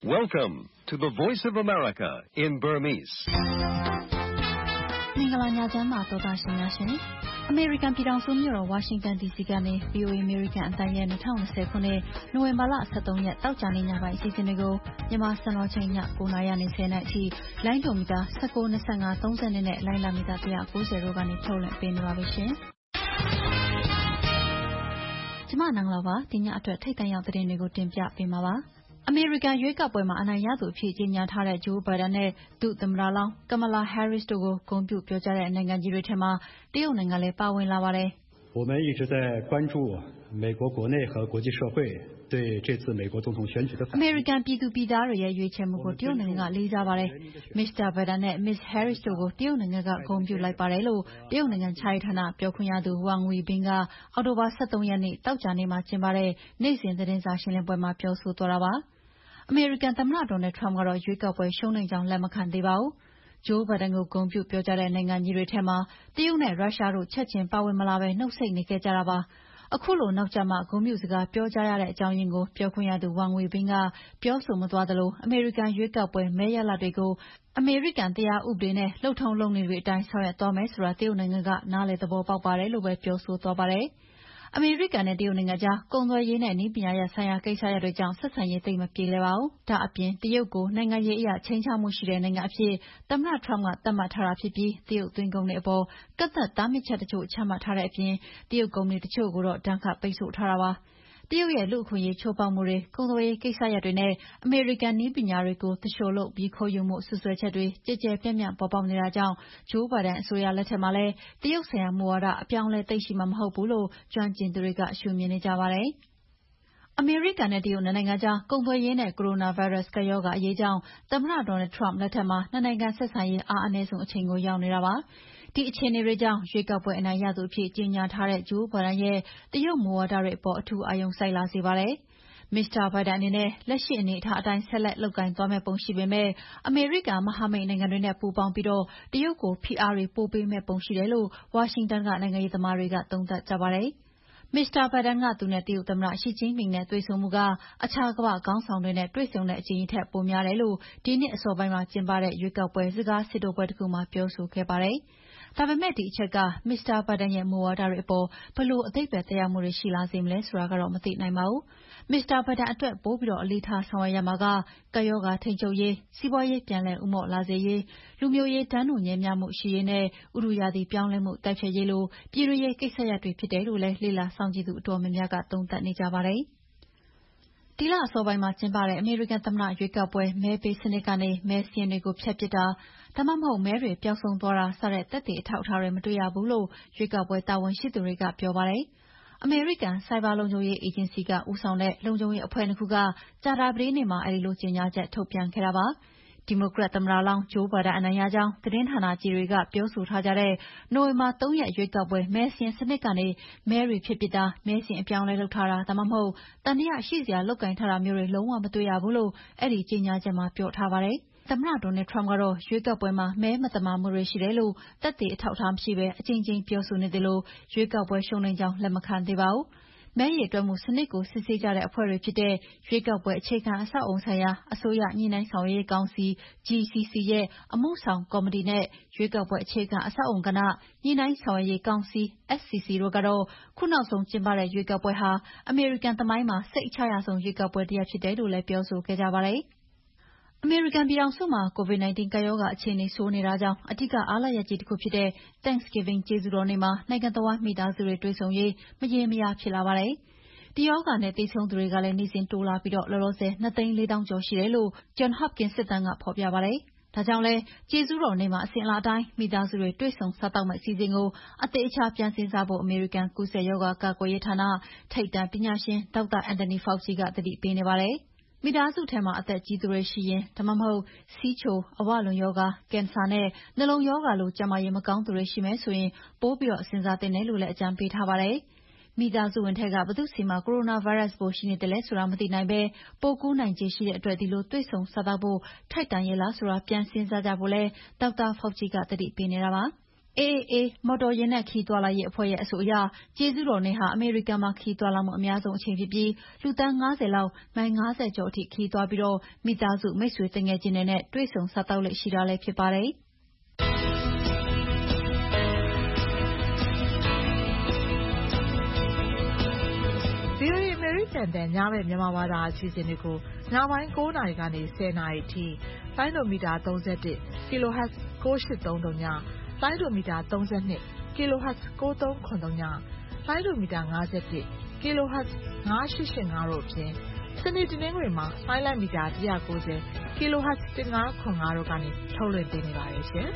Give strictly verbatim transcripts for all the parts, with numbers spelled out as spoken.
Welcome to the Voice of America in Burmese. မင်္ဂလာညချမ်းပါသောသားရှင်များရှင်။ American ပြည်ထောင်စုမြို့တော် Washington ဒီ စီ ကနေ ဗွီအိုအေ American အသံရဲ့၂၀၂၀ခုနှစ်နိုဝင်ဘာလ၁၃ရက်တောက်ကြနေ့ညပိုင်းအစီအစဉ်တွေကိုမြန်မာစံတော်ချိန်ည၉နာရီနေဆယ်နာရီအထိလိုင်းဒုံမီတာ၁၉ ၂၅ ၃၀နဲ့လိုင်းလာမီတာ၁၉၀တို့ကနေထုတ်လွှင့်ပေးနေပါပြီရှင်။ကျမနန်းလာပါဒီညအတွက်ထိတ်တန့်ရောက်တဲ့သတင်းတွေကိုတင်ပြပေးမှာပါ။အမေရိကန်ရွေးကောက်ပွဲမှာအနိုင်ရသူအဖြစ်ကြေညာထားတဲ့ဂျိုးဘိုင်ဒန်နဲ့ဒုသမ္မတလောင်းကမလာဟဲရစ်တို့ကိုဂုဏ်ပြုပြောကြားတဲ့နိုင်ငံကြီးတွေထဲမှာတရုတ်နိုင်ငံလည်းပါဝင်လာပါတယ်။我们一直在关注美国国内和国际社会对这次美国总统选举的反应。 အမေရိကန်ပြည်သူပြည်သားတွေရဲ့ရွေးချယ်မှုကိုတရုတ်နိုင်ငံကလေးစားပါတယ်။ မစ္စတာဘိုင်ဒန်နဲ့မစ္စဟဲရစ်တို့ကိုတရုတ်နိုင်ငံကဂုဏ်ပြုလိုက်ပါတယ်လို့တရုတ်နိုင်ငံခြားရေးဌာနပြောခွင့်ရသူဝမ်ဝီဘင်းကအောက်တိုဘာ၁၃ရက်နေ့တောက်ကြနေ့မှာကျင်းပတဲ့နေ့စဉ်သတင်းစာရှင်းလင်းပွဲမှာပြောဆိုသွားတာပါ။အမေရိကန်သမ္မတဒေါ်နယ်ထရမ့်ကတော့ရွေးကောက်ပွဲရှုံးနိမ့်ကြောင်းလက်မခံသေးပါဘူး။ဂျိုးဘိုင်ဒန်ကိုဂုဏ်ပြုပြောကြားတဲ့နိုင်ငံကြီးတွေထဲမှာတရုတ်နဲ့ရုရှားတို့ချက်ချင်းပါဝင်မလာပဲနှုတ်ဆိတ်နေခဲ့ကြတာပါ။အခုလိုနောက်ကျမှဂုဏ်ပြုစကားပြောကြားရတဲ့အကြောင်းရင်းကိုပြောခွင့်ရသူဝမ်ဝီဘင်းကပြောဆိုမသွားသလိုအမေရိကန်ရွေးကောက်ပွဲမဲရလဒ်တွေကိုအမေရိကန်တရားဥပဒေနဲ့လုပ်ထုံးလုပ်နည်းတွေအတိုင်းဆောင်ရွက်သွားမယ်ဆိုတာတရုတ်နိုင်ငံကနားလည်သဘောပေါက်ပါတယ်လို့ပဲပြောဆိုသွားပါတယ်။အမေရိကန်နဲ့တရုတ်နိုင်ငံကြားကုန်သွယ်ရေးနဲ့နည်းပညာရပ်ဆိုင်ရာကိစ္စရပ်တွေကြောင့်ဆက်ဆံရေးသိပ်မပြေလည်ပါဘူး။ဒါအပြင်တရုတ်ကိုနိုင်ငံရေးအရချိန်ချမှုရှိတဲ့နိုင်ငံအဖြစ်သမ္မတထရမ့်ကသတ်မှတ်ထားတာဖြစ်ပြီးတရုတ်သွင်းကုန်တွေအပေါ်ကန့်သတ်တားမြစ်ချက်တချို့ချမှတ်ထားတဲ့အပြင်တရုတ်ကုမ္ပဏီတချို့ကိုတော့ဒဏ်ခတ်ပိတ်ဆို့ထားတာပါ။တရုတ်ရဲ့လူ့အခွင့်အရေးချိုးဖောက်မှုတွေကုန်သွယ်ရေးကိစ္စရပ်တွေနဲ့အမေရိကန်နည်းပညာတွေကိုသူလျှိုလုပ်ပြီးခိုးယူမှုဆွဆွဲချက်တွေကြည်ကြဲပြန့်ပြန့်ပေါ်ပေါက်နေတာကြောင့်ဂျိုးဘိုင်ဒန်အစိုးရလက်ထက်မှာလည်းတရုတ်ဆိုင်ရာမူဝါဒအပြောင်းအလဲသိရှိမှာမဟုတ်ဘူးလို့ကျွမ်းကျင်သူတွေကရှုမြင်နေကြပါတယ်။အမေရိကန်နဲ့တရုတ်နိုင်ငံကြားကုန်သွယ်ရေးနဲ့ကိုရိုနာဗိုင်းရပ်စ်ကပ်ရောဂါအရေးကြောင့်သမ္မတဒေါ်နယ်ထရမ့်လက်ထက်မှာနှစ်နိုင်ငံဆက်ဆံရေးအားအနည်းဆုံးအချိန်ကိုရောက်နေတာပါ။ဒီအခြေအနေတွေကြောင့်ရွေးကောက်ပွဲအနိုင်ရသူအဖြစ်ကြေညာထားတဲ့ဂျိုးဘိုင်ဒန်ရဲ့တရုတ်မူဝါဒတွေအပေါ်အထူးအာရုံစိုက်လာစေပါတယ်။မစ္စတာဘိုင်ဒန်အနေနဲ့လက်ရှိအနေအထားအတိုင်းဆက်လက်လုပ်ကိုင်သွားမယ့်ပုံရှိပေမဲ့အမေရိကန်မဟာမိတ်နိုင်ငံတွေနဲ့ပူးပေါင်းပြီးတော့တရုတ်ကိုဖိအားတွေပိုပေးမယ့်ပုံရှိတယ်လို့ဝါရှင်တန်ကနိုင်ငံရေးသမားတွေကသုံးသပ်ကြပါတယ်။မစ္စတာဘိုင်ဒန်ကသူနဲ့တရုတ်သမ္မတရှီကျင်းပင်နဲ့တွေ့ဆုံမှုကအခြားကမ္ဘာခေါင်းဆောင်တွေနဲ့တွေ့ဆုံတဲ့အကြိမ်ထက်ပိုများတယ်လို့ဒီနှစ်အစောပိုင်းမှာကျင်းပတဲ့ရွေးကောက်ပွဲစကားစစ်ထိုးပွဲတစ်ခုမှာပြောဆိုခဲ့ပါတယ်။ဒါပေမဲ့ဒီအချက်ကမစ္စတာဘိုင်ဒန်ရဲ့မူဝါဒတွေအပေါ်ဘယ်လိုအဓိပ္ပါယ်သက်ရောက်မှုတွေရှိလာစေမလဲဆိုတာကတော့မသိနိုင်ပါဘူး။မစ္စတာဘိုင်ဒန်အတွက်ပိုပြီးတော့အလေးထားဆောင်ရွက်ရမှာကကပ်ရောဂါထိန်းချုပ်ရေး၊စီးပွားရေးပြန်လည်ဦးမော့လာစေရေး၊လူမျိုးရေးတန်းတူညီမျှမှုရှိရေးနဲ့ဥတုရာသီပြောင်းလဲမှုတိုက်ဖျက်ရေးလိုပြည်တွင်းရေးကိစ္စရပ်တွေဖြစ်တယ်လို့လည်းလေ့လာစောင့်ကြည့်သူအတော်များများကသုံးသပ်နေကြပါတယ်။ဒီလအစောပိုင်းမှာကျင်းပတဲ့အမေရိကန်သမ္မတရွေးကောက်ပွဲမဲပေးစနစ်ကနေမဲစာရင်းတွေကိုဖျက်ပစ်တာဒါမှမဟုတ်မဲတွေပျောက်ဆုံးသွားတာစတဲ့သက်သေအထောက်အထားတွေမတွေ့ရဘူးလို့ရွေးကောက်ပွဲတာဝန်ရှိသူတွေကပြောပါတယ်။အမေရိကန်ဆိုက်ဘာလုံခြုံရေးအေဂျင်စီကဦးဆောင်တဲ့လုံခြုံရေးအဖွဲ့နှစ်ခုကကြာသပတေးနေ့မှာအဲဒီလိုကြေညာချက်ထုတ်ပြန်ခဲ့တာပါ။ဒီမိုကရက်သမ္မတလောင်းဂျိုးဘိုင်ဒန်အနိုင်ရကြောင်းသတင်းဌာနကြီးတွေကပြောဆိုထားကြတဲ့နိုဝင်ဘာ၃ရက်ရွေးကောက်ပွဲမဲစာရင်းစနစ်ကနေမဲတွေဖျက်ပစ်တာမဲစာရင်းအပြောင်းအလဲလုပ်ထားတာဒါမှမဟုတ်တန်တရားရှိစရာလုပ်ကိုင်ထားတာမျိုးတွေလုံးဝမတွေ့ရဘူးလို့အဲဒီကြေညာချက်မှာပြောထားပါတယ်။သမ္မတဒေါ်နယ်ထရမ့်ကတော့ရွေးကောက်ပွဲမှာမဲမသမာမှုတွေရှိတယ်လို့သက်သေအထောက်အထားမရှိဘဲအကြိမ်ကြိမ်ပြောဆိုနေတယ်လို့ရွေးကောက်ပွဲရှုံးနိမ့်ကြောင်းလက်မခံသေးပါဘူး။မဲရေတွက်မှုစနစ်ကိုစစ်ဆေးကြတဲ့အဖွဲ့တွေဖြစ်တဲ့ရွေးကောက်ပွဲအခြေခံအဆောက်အအုံဆိုင်ရာအစိုးရညှိနှိုင်းဆောင်ရွက်ရေးကောင်စီ G C C ရဲ့အမှုဆောင်ကော်မတီနဲ့ရွေးကောက်ပွဲအခြေခံအဆောက်အအုံကဏ္ဍညှိနှိုင်းဆောင်ရွက်ရေးကောင်စီ S C C တို့ကတော့ခုနောက်ဆုံးကျင်းပတဲ့ရွေးကောက်ပွဲဟာအမေရိကန်သမိုင်းမှာစိတ်အချရဆုံးရွေးကောက်ပွဲတစ်ရပ်ဖြစ်တယ်လို့လည်းပြောဆိုခဲ့ကြပါတယ်။အမေရိကန်ပြည်ထောင်စုမှာ ကိုဗစ်၁၉ ကပ်ရောဂါအခြေအနေဆိုးနေတာကြောင့်အဓိကအားလပ်ရက်ကြီးတစ်ခုဖြစ်တဲ့ Thanksgiving ကျေးဇူးတော်နေ့မှာနိုင်ငံတဝန်းမိသားစုတွေတွေ့ဆုံရေးမရေမရာဖြစ်လာပါတယ်။ဒီရောဂါနဲ့သေဆုံးသူတွေကလည်းနေ့စဉ်တိုးလာပြီးတော့လောလောဆယ်နှစ်သိန်းလေးသောင်းကျော်ရှိတယ်လို့ Johns Hopkins စစ်တမ်းကဖော်ပြပါတယ်။ဒါကြောင့်လည်းကျေးဇူးတော်နေ့မှာအစဉ်အလာအတိုင်းမိသားစုတွေတွေ့ဆုံစားသောက်မယ့်အစီအစဉ်ကိုအသေးအချာပြန်စဉ်းစားဖို့အမေရိကန်ကူးစက်ရောဂါကာကွယ်ရေးဌာနထိပ်တန်းပညာရှင်ဒေါက်တာ Anthony Fauci ကသတိပေးနေပါတယ်။မိသားစုထဲမှာအသက်ကြီးသူတွေရှိရင်ဒါမှမဟုတ်ဆီးချို၊အဝလွန်ရောဂါ၊ကင်ဆာနဲ့နှလုံးရောဂါလိုကျန်းမာရေးမကောင်းသူတွေရှိမယ်ဆိုရင်ပိုပြီးတော့စဉ်းစားသင့်တယ်လို့လည်းအကြံပေးထားပါတယ်။မိသားစုဝင်ထဲကဘယ်သူစီမှာကိုရိုနာဗိုင်းရပ်စ်ပိုးရှိနေတယ်လဲဆိုတာမသိနိုင်ပဲပိုကူးနိုင်ခြေရှိတဲ့အတွက်ဒီလိုတွေ့ဆုံစားသောက်ဖို့ထိုက်တန်ရဲ့လားဆိုတာပြန်စဉ်းစားကြဖို့လည်းဒေါက်တာ Fauci ကသတိပေးနေတာပါ။ A A A မော်တော်ယာဉ်နဲ့ခရီးသွားလာရေးအဖွဲ့ရဲ့အဆိုအရကျေးဇူးတော်နေ့ဟာအမေရိကန်မှာခရီးသွားလာမှုအများဆုံးအချိန်ဖြစ်ပြီးလူသန်း၅၀လောက်မိုင်၅၀ကျော်အထိခရီးသွားပြီးတော့မိသားစုမိတ်ဆွေတငယ်ချင်းတွေနဲ့တွေ့ဆုံစားသောက်လေ့ရှိတာလည်းဖြစ်ပါတယ်။ V O A အမေရိကန်တန်ညဘက်မြန်မာဘာသာအစီအစဉ်တွေကိုညပိုင်း၉နာရီကနေ၁၀နာရီအထိလိုင်းဒိုမီတာ၃၁ kilohertz ၉၈၃၃ညလိုင်းဒိုမီတာ၃၂ kilohertz ၉၃၇၃ညလိုင်းဒိုမီတာ၅၁ kilohertz ၅၈၈၅တို့အပြင်စနေတနင်္ဂနွေမှာလိုင်းလိုက်မီတာ၁၉၀ kilohertz ၁၅၇၅တို့ကနေထုတ်လွှင့်ပေးနေပါတယ်ရှင်။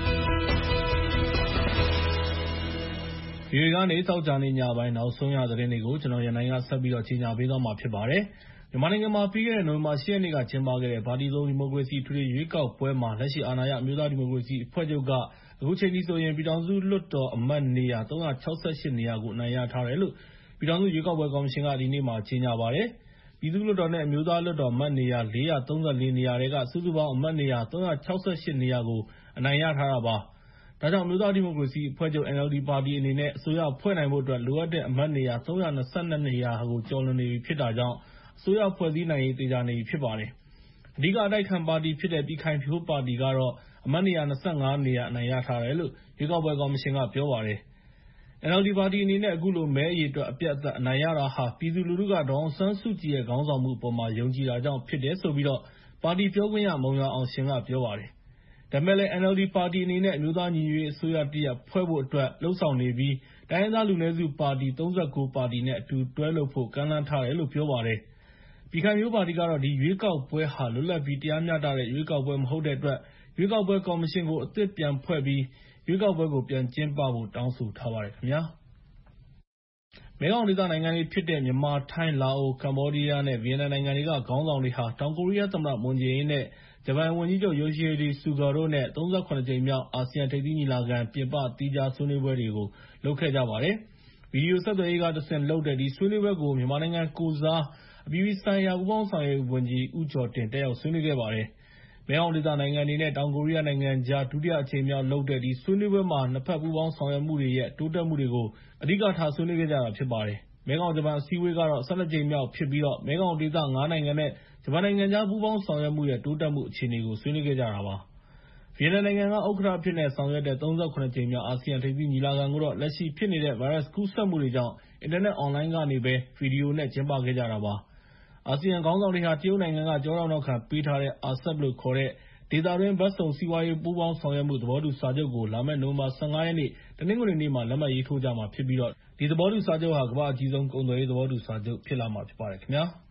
V O A ကနေသောကြာနေ့ညပိုင်းနောက်ဆုံးရသတင်းတွေကိုကျွန်တော်ရန်နိုင်ကဆက်ပြီးတော့ကြီးညာပေးသွားမှာဖြစ်ပါတယ်။မြန်မာနိုင်ငံမှာပြီးခဲ့တဲ့နိုဝင်ဘာ၈ရက်နေ့ကကျင်းပခဲ့တဲ့ပါတီစုံဒီမိုကရေစီထွေထွေရွေးကောက်ပွဲမှာလက်ရှိအာဏာရအမျိုးသားဒီမိုကရေစီအဖွဲ့ချုပ်ကအခုချိန်ထိဆိုရင်ပြည်ထောင်စုလွှတ်တော်အမတ်နေရာ၃၆၈နေရာကိုအနိုင်ရထားတယ်လို့ပြည်ထောင်စုရွေးကောက်ပွဲကော်မရှင်ကဒီနေ့မှကြေညာပါတယ်။ပြည်သူ့လွှတ်တော်နဲ့အမျိုးသားလွှတ်တော်အမတ်နေရာ၄၃၄နေရာတွေကစုစုပေါင်းအမတ်နေရာ၃၆၈နေရာကိုအနိုင်ရထားတာပါ။ဒါကြောင့်အမျိုးသားဒီမိုကရေစီအဖွဲ့ချုပ် N L D ပါတီအနေနဲ့အစိုးရဖွဲ့နိုင်ဖို့အတွက်လိုအပ်တဲ့အမတ်နေရာ၃၂၂နေရာကိုကျော်လွန်နေပြီဖြစ်တာကြောင့်အစိုးရဖွဲ့စည်းနိုင်ရေးသေချာနေပြီဖြစ်ပါတယ်။အဓိကအတိုက်ခံပါတီဖြစ်တဲ့ပြည်ခိုင်ဖြိုးပါတီကတော့အမတ်နေရာ၂၅နေရာအနိုင်ရထားတယ်လို့ရွေးကောက်ပွဲကော်မရှင်ကပြောပါတယ်။ N L D ပါတီအနေနဲ့အခုလိုမဲအရေအတွက်အပြတ်အသတ်အနိုင်ရတာဟာပြည်သူလူထုကဒေါ်အောင်ဆန်းစုကြည်ရဲ့ခေါင်းဆောင်မှုအပေါ်မှာယုံကြည်တာကြောင့်ဖြစ်တယ်လို့ပါတီပြောခွင့်ရမုံရွာအောင်ရှင်ကပြောပါတယ်။ဒါပေမဲ့လည်း N L D ပါတီအနေနဲ့အမျိုးသားညီညွတ်ရေးအစိုးရတရပ်ဖွဲ့ဖို့အတွက်လုပ်ဆောင်နေပြီးတိုင်းရင်းသားလူနည်းစုပါတီ၃၉ပါတီနဲ့အတူတွဲလုပ်ဖို့ကမ်းလှမ်းထားတယ်လို့ပြောပါတယ်။ပြည်ခိုင်ဖြိုးပါတီကတော့ဒီရွေးကောက်ပွဲဟာလွတ်လပ်ပြီးတရားမျှတတဲ့ရွေးကောက်ပွဲမဟုတ်တဲ့အတွက်ရွေးကောက်ပွဲကော်မရှင်ကိုအသစ်ပြန်ဖွဲ့ပြီးရွေးကောက်ပွဲကိုပြန်ကျင်းပဖို့တောင်းဆိုထားပါတယ်ခင်ဗျာ။မဲခေါင်ဒေသနိုင်ငံတွေဖြစ်တဲ့မြန်မာ၊ထိုင်း၊လာအို၊ကမ္ဘောဒီးယားနဲ့ဗီယက်နမ်နိုင်ငံတွေကခေါင်းဆောင်တွေဟာတောင်ကိုရီးယားသမ္မတမွန်ဂျေအင်းနဲ့ဂျပန်ဝန်ကြီးချုပ် Yoshihide Suga တို့နဲ့၃၇ကြိမ်မြောက်အာဆီယံထိပ်သီးညီလာခံပြင်ပသီးခြားဆွေးနွေးပွဲတွေကိုလုပ်ခဲ့ကြပါတယ်။ဗီဒီယိုဆက်သွယ်ရေးကတဆင့်လုပ်တဲ့ဒီဆွေးနွေးပွဲကိုမြန်မာနိုင်ငံကိုယ်စားအပြည်ပြည်ဆိုင်ရာပူးပေါင်းဆောင်ရွက်ရေးဝန်ကြီးဦးကျော်တင်တက်ရောက်ဆွေးနွေးခဲ့ပါတယ်။မဲခေါင်ဒေသနိုင်ငံတွေနဲ့တောင်ကိုရီးယားနိုင်ငံကြားဒုတိယအကြိမ်မြောက်လုပ်တဲ့ဒီဆွေးနွေးပွဲမှာနှစ်ဖက်ပူးပေါင်းဆောင်ရွက်မှုတွေရဲ့တိုးတက်မှုတွေကိုအဓိကထားဆွေးနွေးခဲ့ကြတာဖြစ်ပါတယ်။မဲခေါင်ဂျပန်အစည်းအဝေးကတော့၁၂ကြိမ်မြောက်ဖြစ်ပြီးတော့မဲခေါင်ဒေသ၅နိုင်ငံနဲ့ဂျပန်နိုင်ငံကြားပူးပေါင်းဆောင်ရွက်မှုရဲ့တိုးတက်မှုအခြေအနေကိုဆွေးနွေးခဲ့ကြတာပါ။ဗီယက်နမ်နိုင်ငံကဥက္ကဋ္ဌအဖြစ်နဲ့ဆောင်ရွက်တဲ့၃၇ကြိမ်မြောက်အာဆီယံထိပ်သီးညီလာခံကိုတော့လက်ရှိဖြစ်နေတဲ့ဗိုင်းရပ်စ်ကူးစက်မှုတွေကြောင့်အင်တာနက်အွန်လိုင်းကနေပဲဗီဒီယိုနဲ့ကျင်းပခဲ့ကြတာပါ။အာဆီယံခေါင်းဆောင်တွေဟာတရုတ်နိုင်ငံကကျောထောက်နောက်ခံပေးထားတဲ့ အာဆပ် လို့ခေါ်တဲ့ဒေသတွင်းဘက်စုံစီးပွားရေးပူးပေါင်းဆောင်ရွက်မှုသဘောတူစာချုပ်ကိုလာမယ့်နိုဝင်ဘာ၁၅ရက်နေ့တနင်္ဂနွေနေ့မှာလက်မှတ်ရေးထိုးကြမှာဖြစ်ပြီးတော့ဒီသဘောတူစာချုပ်ဟာကမ္ဘာ့အကြီးဆုံးကုန်သွယ်ရေးသဘောတူစာချုပ်ဖြစ်လာမှာဖြစ်ပါတယ်ခင်ဗျာ။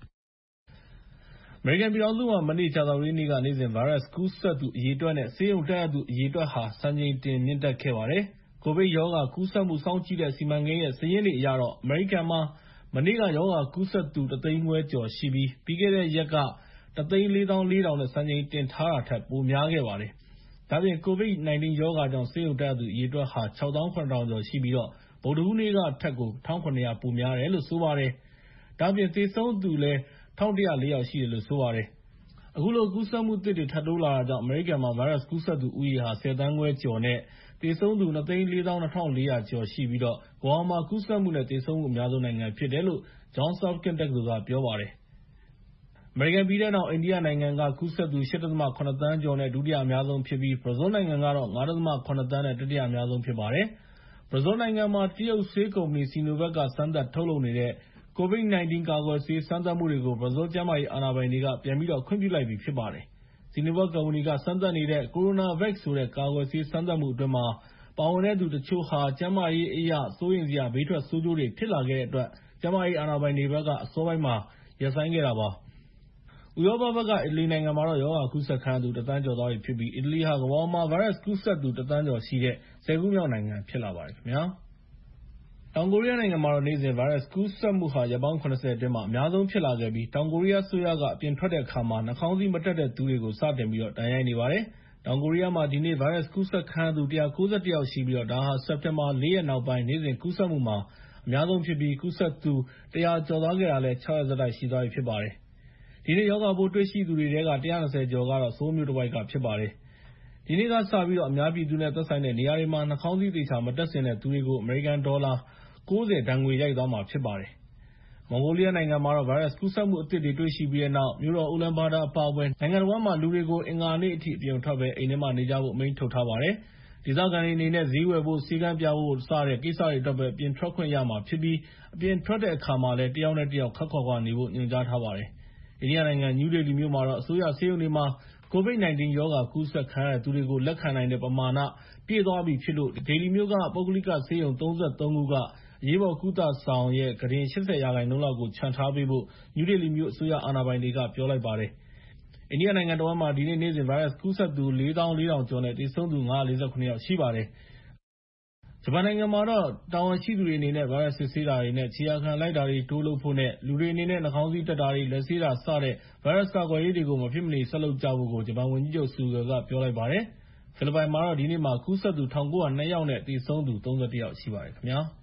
အမေရိကန်ပြည်ထောင်စုမှာမနေ့ကြာသပတေးနေ့ကနေ့စဉ်ဗိုင်းရပ်စ်ကူးစက်သူအရေအတွက်နဲ့ဆေးရုံတက်ရသူအရေအတွက်ဟာစံချိန်တင်မြင့်တက်ခဲ့ပါတယ်။ကိုဗစ်ရောဂါကူးစက်မှုစောင့်ကြည့်တဲ့စီမံကိန်းရဲ့စာရင်းတွေအရတော့အမေရိကန်မှာမနေ့ကရောဂါကူးစက်သူတသိန်းခွဲကျော်ရှိပြီးပြီးခဲ့တဲ့ရက်ကတသိန်းလေးသောင်းလေးထောင်နဲ့စံချိန်တင်ထားတာထက်ပိုများခဲ့ပါတယ်။ဒါ့အပြင်ကိုဗစ် ၁၉ ရောဂါကြောင့်ဆေးရုံတက်ရသူအရေအတွက်ဟာခြောက်သောင်းခုနှစ်ထောင်ကျော်ရှိပြီးတော့ဗုဒ္ဓဟူးနေ့ကထက်ကို၁၇၀၀ပိုများတယ်လို့ဆိုပါတယ်။ဒါ့အပြင်သေဆုံးသူလည်း၁၁၀၄ယောက်ရှိတယ်လို့ဆိုပါတယ်။အခုလိုကူးစက်မှုသစ်တွေထပ်တိုးလာတာကြောင့်အမေရိကန်မှာဗိုင်းရပ်စ်ကူးစက်သူဦးရေဟာ၁၀သန်းခွဲကျော်နဲ့သေဆုံးသူ၂သိန်းလေးသောင်းနှစ်ထောင်လေးရာကျော်ရှိပြီးတော့ကမ္ဘာမှာကူးစက်မှုနဲ့သေဆုံးမှုအများဆုံးနိုင်ငံဖြစ်တယ်လို့ Johns Hopkins တက္ကသိုလ်ကပြောပါတယ်။အမေရိကန်ပြီးတဲ့နောက်အိန္ဒိယနိုင်ငံကကူးစက်သူ ၈.၇ သန်းကျော်နဲ့ဒုတိယအများဆုံးဖြစ်ပြီးဘရာဇီးနိုင်ငံကတော့ ၅.၇ သန်းနဲ့တတိယအများဆုံးဖြစ်ပါတယ်။ဘရာဇီးနိုင်ငံမှာတရုတ်ဆေးကုမ္ပဏီ Sinovac ကစမ်းသပ်ထုတ်လုပ်နေတဲ့ကိုဗစ် ၁၉ ကာကွယ်ဆေးစမ်းသပ်မှုတွေကိုဘရာဇီးကျန်းမာရေးအာဏာပိုင်တွေကပြန်ပြီးတော့ခွင့်ပြုလိုက်ပြီဖြစ်ပါတယ်။ Sinovac ကုမ္ပဏီကစမ်းသပ်နေတဲ့ CoronaVac ဆိုတဲ့ကာကွယ်ဆေးစမ်းသပ်မှုအတွင်းမှာပါဝင်တဲ့သူတချို့ဟာကျန်းမာရေးအရစိုးရိမ်စရာဘေးထွက်ဆိုးကျိုးတွေဖြစ်လာခဲ့တဲ့အတွက်ကျန်းမာရေးအာဏာပိုင်တွေဘက်ကအစောပိုင်းမှာရပ်ဆိုင်းခဲ့တာပါ။ဥရောပဘက်က အီတလီနိုင်ငံမှာတော့ရောဂါကူးစက်ခံရသူတစ်သန်းကျော်သွားပြီဖြစ်ပြီးအီတလီဟာကမ္ဘာမှာဗိုင်းရပ်စ်ကူးစက်သူတစ်သန်းကျော်ရှိတဲ့ဆယ်ခုမြောက်နိုင်ငံဖြစ်လာပါတယ်ခင်ဗျာ။တောင်ကိုရီးယားနိုင်ငံမှာတော့နေ့စဉ်ဗိုင်းရပ်စ်ကူးစက်မှုဟာရက်ပေါင်း၇၀အတွင်းမှာအများဆုံးဖြစ်လာခဲ့ပြီးတောင်ကိုရီးယားအစိုးရကအပြင်ထွက်တဲ့အခါမှာနှာခေါင်းစည်းမတပ်တဲ့သူတွေကိုစတင်ပြီးတော့ဒဏ်ရိုက်နေပါတယ်။တောင်ကိုရီးယားမှာဒီနေ့ဗိုင်းရပ်စ်ကူးစက်ခံရသူ၁၉၁ယောက်ရှိပြီးတော့ဒါဟာစက်တင်ဘာ၄ရက်နောက်ပိုင်းနေ့စဉ်ကူးစက်မှုမှာအများဆုံးဖြစ်ပြီးကူးစက်သူ၁၀၀ကျော်သွားခဲ့တာလည်း၆ရက်ဆက်တိုက်ရှိသွားပြီဖြစ်ပါတယ်။ဒီနေ့ရောဂါပိုးတွေ့ရှိသူတွေထဲက၁၂၀ကျော်ကတော့ဆိုးလ်မြို့တဝိုက်ကဖြစ်ပါတယ်။ဒီနေ့ကစပြီးတော့အများပြည်သူနဲ့သက်ဆိုင်တဲ့နေရာတွေမှာနှာခေါင်းစည်းသေချာမတပ်ဆင်တဲ့သူတွေကိုအမေရိကန်ဒေါ်လာ၉၀ဒဏ်ငွေရိုက်သွားမှာဖြစ်ပါတယ်။မွန်ဂိုလီးယားနိုင်ငံမှာတော့ဗိုင်းရပ်စ်ကူးစက်မှုအသစ်တွေတွေ့ရှိပြီးတဲ့နောက်မြို့တော်အူလန်ဘာတာအပါအဝင်နိုင်ငံတော်မှာလူတွေကိုအင်္ဂါနေ့အထိအပြင်ထွက်ပဲအိမ်ထဲမှာနေကြဖို့အမိန့်ထုတ်ထားပါတယ်။ဒေသခံတွေအနေနဲ့ဈေးဝယ်ဖို့စီကံပြဖို့စတဲ့ကိစ္စတွေအတွက်ပဲအပြင်ထွက်ခွင့်ရမှာဖြစ်ပြီးအပြင်ထွက်တဲ့အခါမှာလည်းတယောက်နဲ့တယောက်ခပ်ခွာခွာနေဖို့ညွှန်ကြားထားပါတယ်။အိန္ဒိယနိုင်ငံနယူးဒေလီမြို့မှာတော့အစိုးရဆေးရုံတွေမှာကိုဗစ်၁၉ ရောဂါကူးစက်ခံရတဲ့သူတွေကိုလက်ခံနိုင်တဲ့ပမာဏပြည့်သွားပြီဖြစ်လို့ဒေလီမြို့ကပုဂ္ဂလိကဆေးရုံ၃၃ခုကအရေးပေါ်ကုသဆောင်ရဲ့ကုတင်၈၀ရာခိုင်နှုန်းလောက်ကိုချန်ထားပေးဖို့နယူးဒေလီမြို့အစိုးရအာဏာပိုင်တွေကပြောလိုက်ပါတယ်။အိန္ဒိယနိုင်ငံတော်မှာဒီနေ့နေ့စဉ်ဗိုင်းရပ်စ်ကူးစက်သူလေးသောင်းလေးထောင်ကျော်နဲ့သေဆုံးသူ၅၄၇ယောက်ရှိပါတယ်။ဂျပန်နိုင်ငံမှာတော့တာဝန်ရှိသူတွေအနေနဲ့ဗိုင်းရပ်စ်စစ်ဆေးတာတွေနဲ့ခြေရာခံလိုက်တာတွေတိုးလုပ်ဖို့နဲ့လူတွေအနေနဲ့နှာခေါင်းစည်းတပ်တာတွေလက်ဆေးတာစတဲ့ဗိုင်းရပ်စ်ကာကွယ်ရေးတွေကိုမဖြစ်မနေဆက်လုပ်ကြဖို့ကိုဂျပန်ဝန်ကြီးချုပ်ဆူဂါကပြောလိုက်ပါတယ်။ဖိလစ်ပိုင်မှာတော့ဒီနေ့မှာကူးစက်သူ၁၉၀၂ယောက်နဲ့သေဆုံးသူ၃၁ယောက်ရှိပါတယ်ခင်ဗျာ။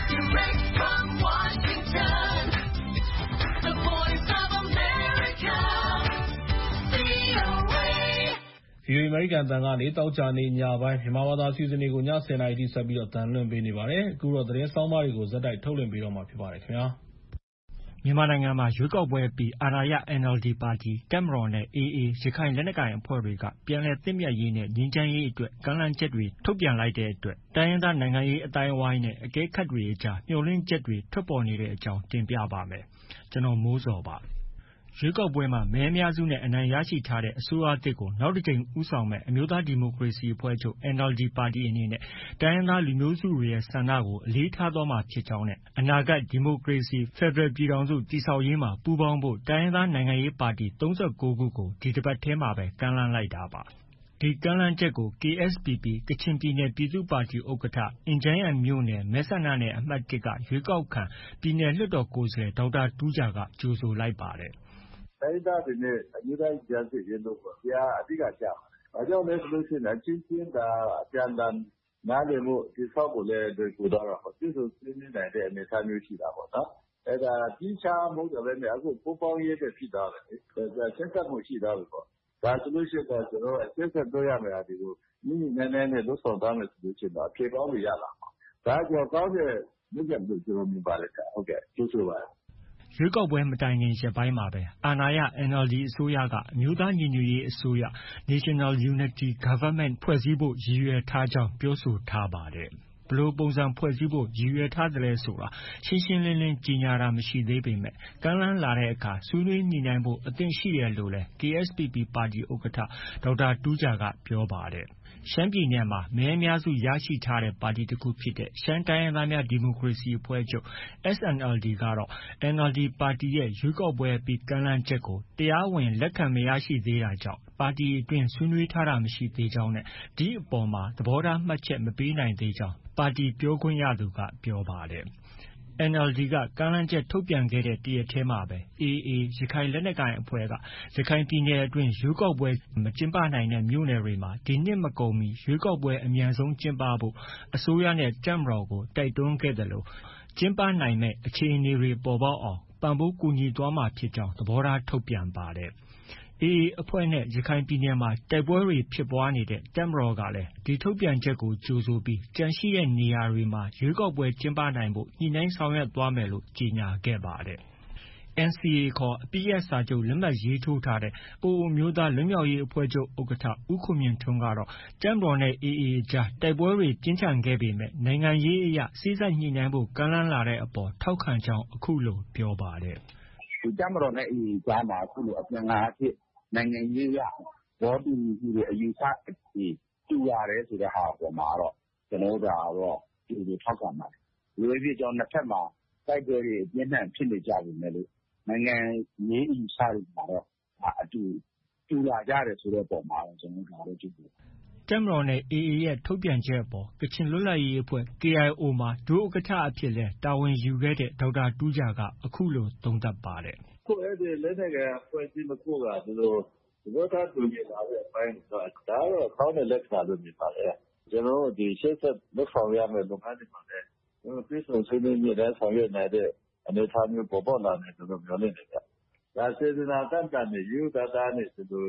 ဗွီအိုအေ အမေရိကန်အသံကနေသောကြာနေ့ညပိုင်းမြန်မာဘာသာအစီအစဉ်တွေကိုည၁၀နာရီထိဆက်ပြီးတော့အသံလွှင့်ပေးနေပါတယ်။အခုတော့သတင်းဆောင်းပါးတွေကိုဇက်တိုက်ထုတ်လွှင့်ပေးတော့မှာဖြစ်ပါတယ်ခင်ဗျာ။မြန်မာနိုင်ငံမှာရွေးကောက်ပွဲအပြီးအာဏာရ အန်အယ်လ်ဒီပါတီ၊တပ်မတော်နဲ့ အေအေရခိုင်လက်နက်ကိုင်အဖွဲ့တွေကပြန်လည်သင့်မြတ်ရေးနဲ့ငြိမ်းချမ်းရေးအတွက်ကမ်းလှမ်းချက်တွေထုတ်ပြန်လိုက်တဲ့အတွက်တိုင်းရင်းသားနိုင်ငံရေးအသိုင်းအဝိုင်းနဲ့အကဲခတ်တွေအကြားမျှော်လင့်ချက်တွေထွက်ပေါ်နေတဲ့အကြောင်းတင်ပြပါမယ်။ကျွန်တော်မိုးဇော်ပါ။ရွေးကောက်ပွဲမှာမဲအများစုနဲ့အနိုင်ရရှိထားတဲ့အစိုးရသစ်ကိုနောက်တစ်ကြိမ်ဦးဆောင်မယ့်အမျိုးသားဒီမိုကရေစီအဖွဲ့ချုပ် အန်အယ်လ်ဒီပါတီအနေနဲ့တိုင်းရင်းသားလူမျိုးစုတွေရဲ့ဆန္ဒကိုအလေးထားသွားမှာဖြစ်ကြောင်းနဲ့အနာဂတ်ဒီမိုကရေစီဖက်ဒရယ်ပြည်ထောင်စုတည်ဆောက်ရေးမှာပူးပေါင်းဖို့တိုင်းရင်းသားနိုင်ငံရေးပါတီ၃၉ခုကိုဒီတစ်ပတ်ထဲမှာပဲကမ်းလှမ်းလိုက်တာပါ။ဒီကမ်းလှမ်းချက်ကို ကေအက်စ်ပီပီ ကချင်ပြည်နယ်ပြည်သူ့ပါတီဥက္ကဋ္ဌ၊အင်ဂျန်းယန်မြို့နယ်မဲဆန္ဒနယ်အမှတ်၁ကရွေးကောက်ခံပြည်နယ်လွှတ်တော်ကိုယ်စားလှယ်ဒေါက်တာတူးဂျာကကြိုဆိုလိုက်ပါတယ်။ "တိုင်းရင်းသားတွေနဲ့အမျိုးသားရင်ကြားစေ့ရေးလုပ်ဖို့ဒီဟာအဓိကကျပါတယ်။ဘာကြောင့်လဲဆိုလို့ရှိရင်အချင်းချင်းဒါအပြန်အလှန်နားလည်မှုတည်ဆောက်ဖို့လည်းလွယ်ကူသွားတာပေါ့။တွေ့ဆုံဆွေးနွေးနိုင်တဲ့အနေအထားမျိုးရှိတာပေါ့နော်။အဲဒါသီးခြားမဟုတ်တော့ဘဲနဲ့အခုပူးပေါင်းရေးတွေဖြစ်သွားတယ်လေ။ဆက်စပ်မှုရှိသွားပြီပေါ့။ဒါဆိုလို့ရှိရင်တော့ကျွန်တော်တို့ဆက်ဆက်လုပ်ရမယ့်ဟာတွေကိုညှိညှိနှိုင်းနှိုင်းနဲ့လုပ်ဆောင်သွားမယ်ဆိုလို့ရှိရင်တော့အဖြေကောင်းတွေရလာမှာ။ဒါကြောင့်ကောင်းတဲ့လုပ်ရပ်လို့ကျွန်တော်မြင်ပါတယ်။ဟုတ်ကဲ့ကျေးဇူးပါတယ်။ရွေးကောက်ပွဲမတိုင်ခင်ရက်ပိုင်းမှာပဲအာဏာရ အန်အယ်လ်ဒီအစိုးရကအမျိုးသားညီညွတ်ရေးအစိုးရ National Unity Government ဖွဲ့စည်းဖို့ရည်ရွယ်ထားကြောင်းပြောဆိုထားပါတယ်။ဘယ်လိုပုံစံဖွဲ့စည်းဖို့ရည်ရွယ်ထားသလဲဆိုတာရှင်းရှင်းလင်းလင်းကြေညာတာမရှိသေးပေမဲ့ကမ်းလှမ်းလာတဲ့အခါဆွေးနွေးညှိနှိုင်းဖို့အသင့်ရှိတယ်လို့လည်း ကေအက်စ်ပီပီ ပါတီဥက္ကဋ္ဌဒေါက်တာတူးဂျာကပြောပါတယ်။ရှမ်းပြည်နယ်မှာမဲအများစုရရှိထားတဲ့ပါတီတစ်ခုဖြစ်တဲ့ရှမ်းတိုင်းရင်းသားများဒီမိုကရေစီအဖွဲ့ချုပ် အက်စ်အန်အယ်လ်ဒီကတော့အန်အယ်လ်ဒီပါတီရဲ့ရွေးကောက်ပွဲအပြီးကမ်းလှမ်းချက်ကိုတရားဝင်လက်ခံမရရှိသေးတာကြောင့်ပါတီအတွင်းဆွေးနွေးထားတာမရှိသေးကြောင်းနဲ့ဒီအပေါ်မှာသဘောထားမှတ်ချက်မပေးနိုင်သေးကြောင်းပါတီပြောခွင့်ရသူကပြောပါတယ်။ အန်အယ်လ်ဒီကကမ်းလှမ်းချက်ထုတ်ပြန်ခဲ့တဲ့တစ်ရက်တည်းမှာပဲအေအေရခိုင်လက်နက်ကိုင်အဖွဲ့ကရခိုင်ပြည်နယ်အတွင်းရွေးကောက်ပွဲမကျင်းပနိုင်တဲ့မြို့နယ်တွေမှာဒီနှစ်မကုန်မီရွေးကောက်ပွဲအမြန်ဆုံးကျင်းပဖို့အစိုးရနဲ့တပ်မတော်ကိုတိုက်တွန်းခဲ့သလိုကျင်းပနိုင်မယ့်အခြေအနေတွေပေါ်ပေါက်အောင်ပံ့ပိုးကူညီသွားမှာဖြစ်ကြောင်းသဘောထားထုတ်ပြန်ပါတယ်။အေအေအဖွဲ့နဲ့ရခိုင်ပြည်နယ်မှာတိုက်ပွဲတွေဖြစ်ပွားနေတဲ့တပ်မတော်ကလည်းဒီထုတ်ပြန်ချက်ကိုကြိုဆိုပြီးကျန်ရှိတဲ့နေရာတွေမှာရွေးကောက်ပွဲကျင်းပနိုင်ဖို့ညှိနှိုင်းဆောင်ရွက်သွားမယ်လို့ကြေညာခဲ့ပါတယ်။ အန်စီအေ ခေါ်အပစ်ရပ်စာချုပ်လက်မှတ်ရေးထိုးထားတဲ့ပအိုဝ်းအမျိုးသားလွတ်မြောက်ရေးအဖွဲ့ချုပ်ဥက္ကဋ္ဌဦးခွန်မြင့်ထွန်းကတော့တပ်မတော်နဲ့အေအေအကြားတိုက်ပွဲတွေပြင်းထန်ခဲ့ပေမဲ့နိုင်ငံရေးအရစေ့စပ်ညှိနှိုင်းဖို့ကမ်းလှမ်းလာတဲ့အပေါ်ထောက်ခံကြောင်းအခုလိုပြောပါတယ်။"တပ်မတော်နဲ့အေအေကြားမှာအခုလိုအပြန်အလှန်အားဖြင့်နိုင်ငံရေးအရသဘောတူညီမှုတွေအယူအဆတွေတူရတယ်ဆိုတဲ့ဟာအပေါ်မှာတော့ကျွန်တော်တို့ဒါတော့ကြိုဆိုထောက်ခံပါတယ်။ဒီလိုဖြစ်ကြောင်းနှစ်ဖက်မှာတိုက်ပွဲတွေအပြင်းထန်ဖြစ်နေကြပေမဲ့လို့နိုင်ငံရေးအယူအဆတွေမှာတော့အတူတူလာကြတယ်ဆိုတဲ့အပေါ်မှာတော့ကျွန်တော်တို့ဒါတော့ကြိုဆိုပါတယ်။ "တပ်မတော်နဲ့အေအေရဲ့ထုတ်ပြန်ချက်အပေါ်ကချင်လွတ်လပ်ရေးအဖွဲ့ကေအိုင်အိုမှာဒုဥက္ကဋ္ဌအဖြစ်လည်းတာဝန်ယူခဲ့တဲ့ဒေါက်တာတူးဂျာကအခုလိုသုံးသပ်ပါတယ်။"အခုအဲဒီလက်နက်ကိုင်အဖွဲ့အစည်းနှစ်ခုကဒီလိုသဘောထားတူညီလာတဲ့အပိုင်းဒါကတော့ကောင်းတဲ့လက္ခဏာလို့မြင်ပါတယ်။ကျွန်တော်တို့ဒီရှေ့ဆက်လုပ်ဆောင်ရမယ့်လုပ်ငန်းတွေမှာလည်းတွေ့ဆုံဆွေးနွေးညှိနှိုင်းဆောင်ရွက်နိုင်တဲ့အနေအထားမျိုးပေါ်ပေါက်လာမယ်လို့မျှော်လင့်တယ်ဗျ။ဒါစေတနာတန်တန်နဲ့ရိုးသားသားနဲ့ဒီလိုရ